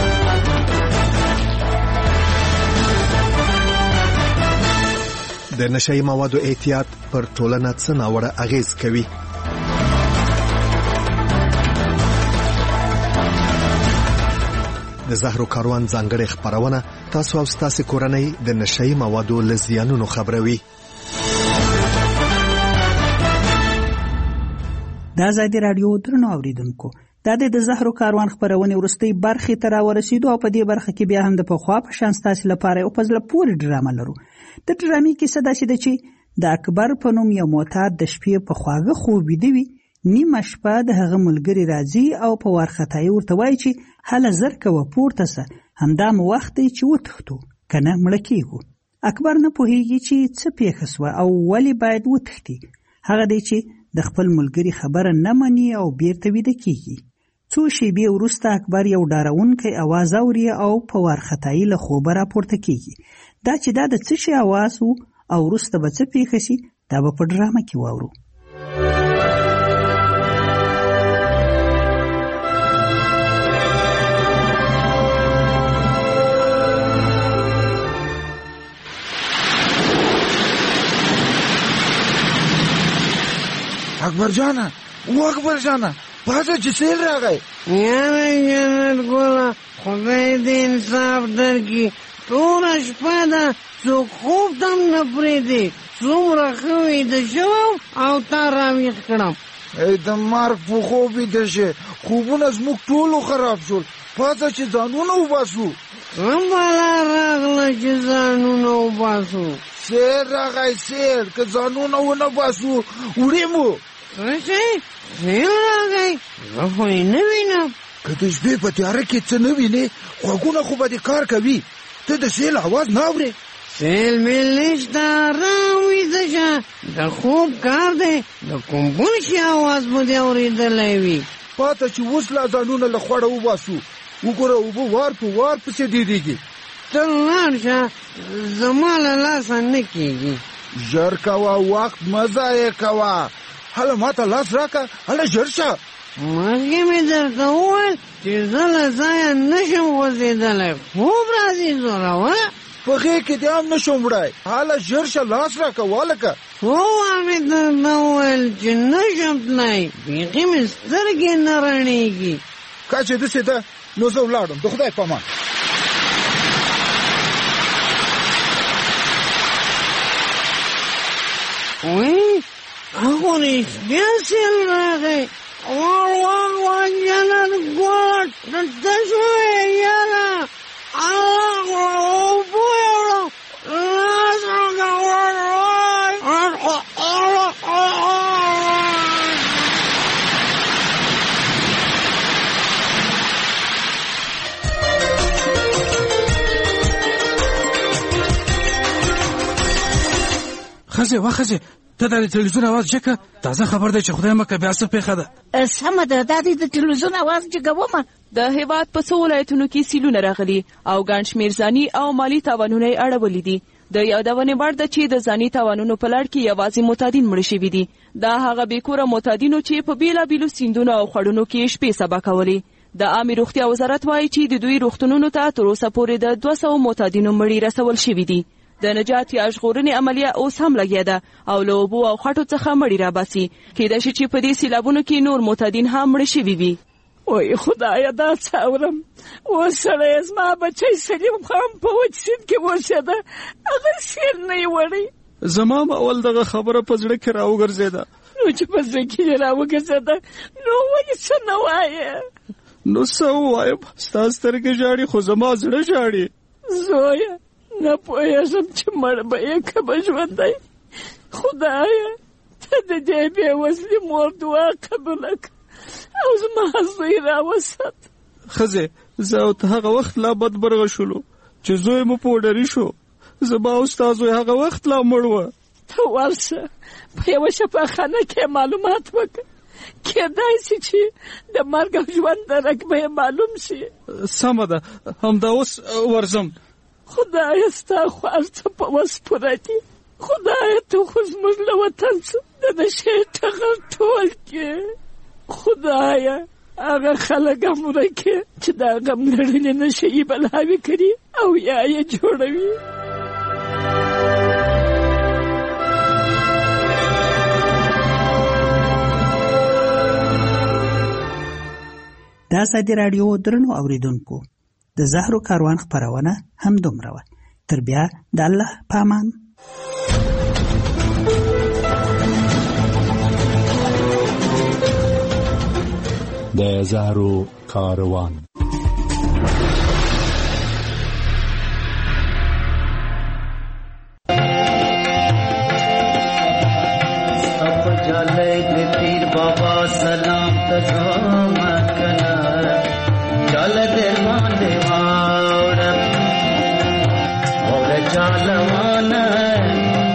د نشهیي موادو احتیاط پر ټولنه څه ناوړه اغیز کوي د زهرو کاروان ځانګړې خبرونه تاسو او تاسو کورنۍ د نشهیي موادو لزیانونو خبروي د آزادي رادیو درنو اوریدونکو دا د زهرو کاروان خپرونې وروستۍ برخې ته راورسېدو او په دې برخه کې بیا هم د پخوا په شان ستاسې لپاره یو په زړه پورې ډرامه لرو. د ډرامې کیسه داسې ده چې د اکبر په نوم یو معتاد د شپې په خواږه خوب ویده وي. نیمه شپه د هغه ملګري راځي او په وارخطایي ورته وایي چې هله زر کوه پورته سه، همدا مو وخت دی چې وتښتو که نه مړه کېږو. اکبر نه پوهېږي چې څه پېښه سوه او ولې باید وتښتي. هغه دی چې د خپل ملګري خبره نه مني او بیرته ویده کېږي. څو شېبې وروسته اکبر یو ډارونکی اواز اوري او په وارخطایي له خوبه راپورته کېږي. دا چې دا د څه شي اواز و او وروسته به څه پېښه شي دا به په ډرامه کې واورو. اکبر جانا اکبر جانا پاسه چې سیل راغی. یاره جنت ګله خدای دې انصاف درکړي. ټوله شپه ده څوک خوب ته هم نه پرېږدي. څومره ښه ویده شوم او تا راویښ کړم. ای د مرګ په خوب ویده شې، خوبونه زموږ ټولو خراب شول. پاسه چې ځانونه وباسو. څه بلا راغله چې ځانونه وباسو؟ سیل راغی سیل، که ځانونه ونه باسو وړې مو. څه شی؟ سیل راغی؟ زه خو یې نه وینم. که د شپې په تیاره کې څه نه وینې غوږونه خو به دې کار کوي. ته د سیل اواز نه اورې؟ سیل میل نشته، ارام ویده شه. د خوب کار دی، د کوم بل شي اواز به دې اورېدلی وي. پاته چې اوس لا ځانونه له خوړه وباسو. وګوره اوبه وار په وار پسې ډېرېږي. ته لاړ شه، زما له لاسه نه کېږي. ژر کوه، وخت مه ضایع کوه. هله ماته لاس راکړه، هله ژر شه. مخکې مې درته وویل چې زه له ځایه نه شم غورځېدلی. خوب راځي زوروره. په غېږ کې دې هم نه شم وړی. هله ژر شه، لاس راکړه والکه. څو وار مې درته وویل چې نه شم تللی. بیخي مې سترګې نه رڼېږي. که چې داسې ده نو زه ولاړم. د خدای په امان. وی هغه رښتیا سیل راغی. واه جنت ګله ته شوې یاره. اوبه یې لاس ښځې وښځې ته د تلویزیون اواز جګه. تازه خبر دی چې خدای مکه بیا څه پېښه ده. سمه ده، دا د تلویزیون اواز جګومه. د هېواد په څو ولایتونو کې سیلونه راغلي او ګڼ شمېر ځاني او مالي تاوانونه یې اړولي دي. د یادونې وړ ده چې د ځاني تاوانونو په لړ کې یوازې معتادین مړه شوي دي. دا هغه بېکوره معتادینو چې په بېلابېلو سیندونو او خړونو کې شپې سبا کولې. د عامې روغتیا وزارت وایي چې د دوی روغتونونو ته تر اوسه پورې د 200 معتادینو مړي رسول شوي دي. د نجات یا ژغورنې عملیه اوس هم لګیا ده او له اوبو او خټو څخه مړي راباسي. کېدای شي چې په دې سیلابونو کې نور معتادین هم مړه شوي وي. وای خدایه دا څه اورم. اوس سړی زما بچی سلیم خان په وچ سیند کې اوسېده، هغه سیل نه یې وړی. زما هم اول دغه خبره په زړه کې راوګرځېده. نو چې په زړه کې یې راوګرځېده نو ولې څه نه وایې؟ نو څه ووایم؟ ستا سترګې ژاړي خو زما زړه ژاړي. زویه نه پوهېږم چې مړ به یې که به ژوندی. خدایه ته د دې بې وزلې مور دعا قبوله کړه او زما زوی راوسات. ښځې زه او ته هغه وخت لا بدبرغه شولو چې زوی مو پوډري شو. زما او ستا زوی هغه وخت لا مړ وه. ته ورشه په یوه شفاخانه کې معلومات وکړه. کېدای شي چې د مرګ او ژوند درک به یې معلوم شي. سمه ده، همدا اوس ورځم. خدایه ستا خوار څه په وس پوره دي. خدایه ته خو زموږ له وطن څه د نشې ټغر ټول کې. خدایه هغه خلک هم ورکې چې دا غم لړلې نشې یې بلاوې کړي او یا یې جوړوي. د ازادي راډیو درنو اوریدونکو، د زهرو کاروان خپرونه هم دومره وه. تر بیا د الله په امان. د زهرو کاروان. پیر بابا سلام تزام کنا چال درمان دیوار اور چالوان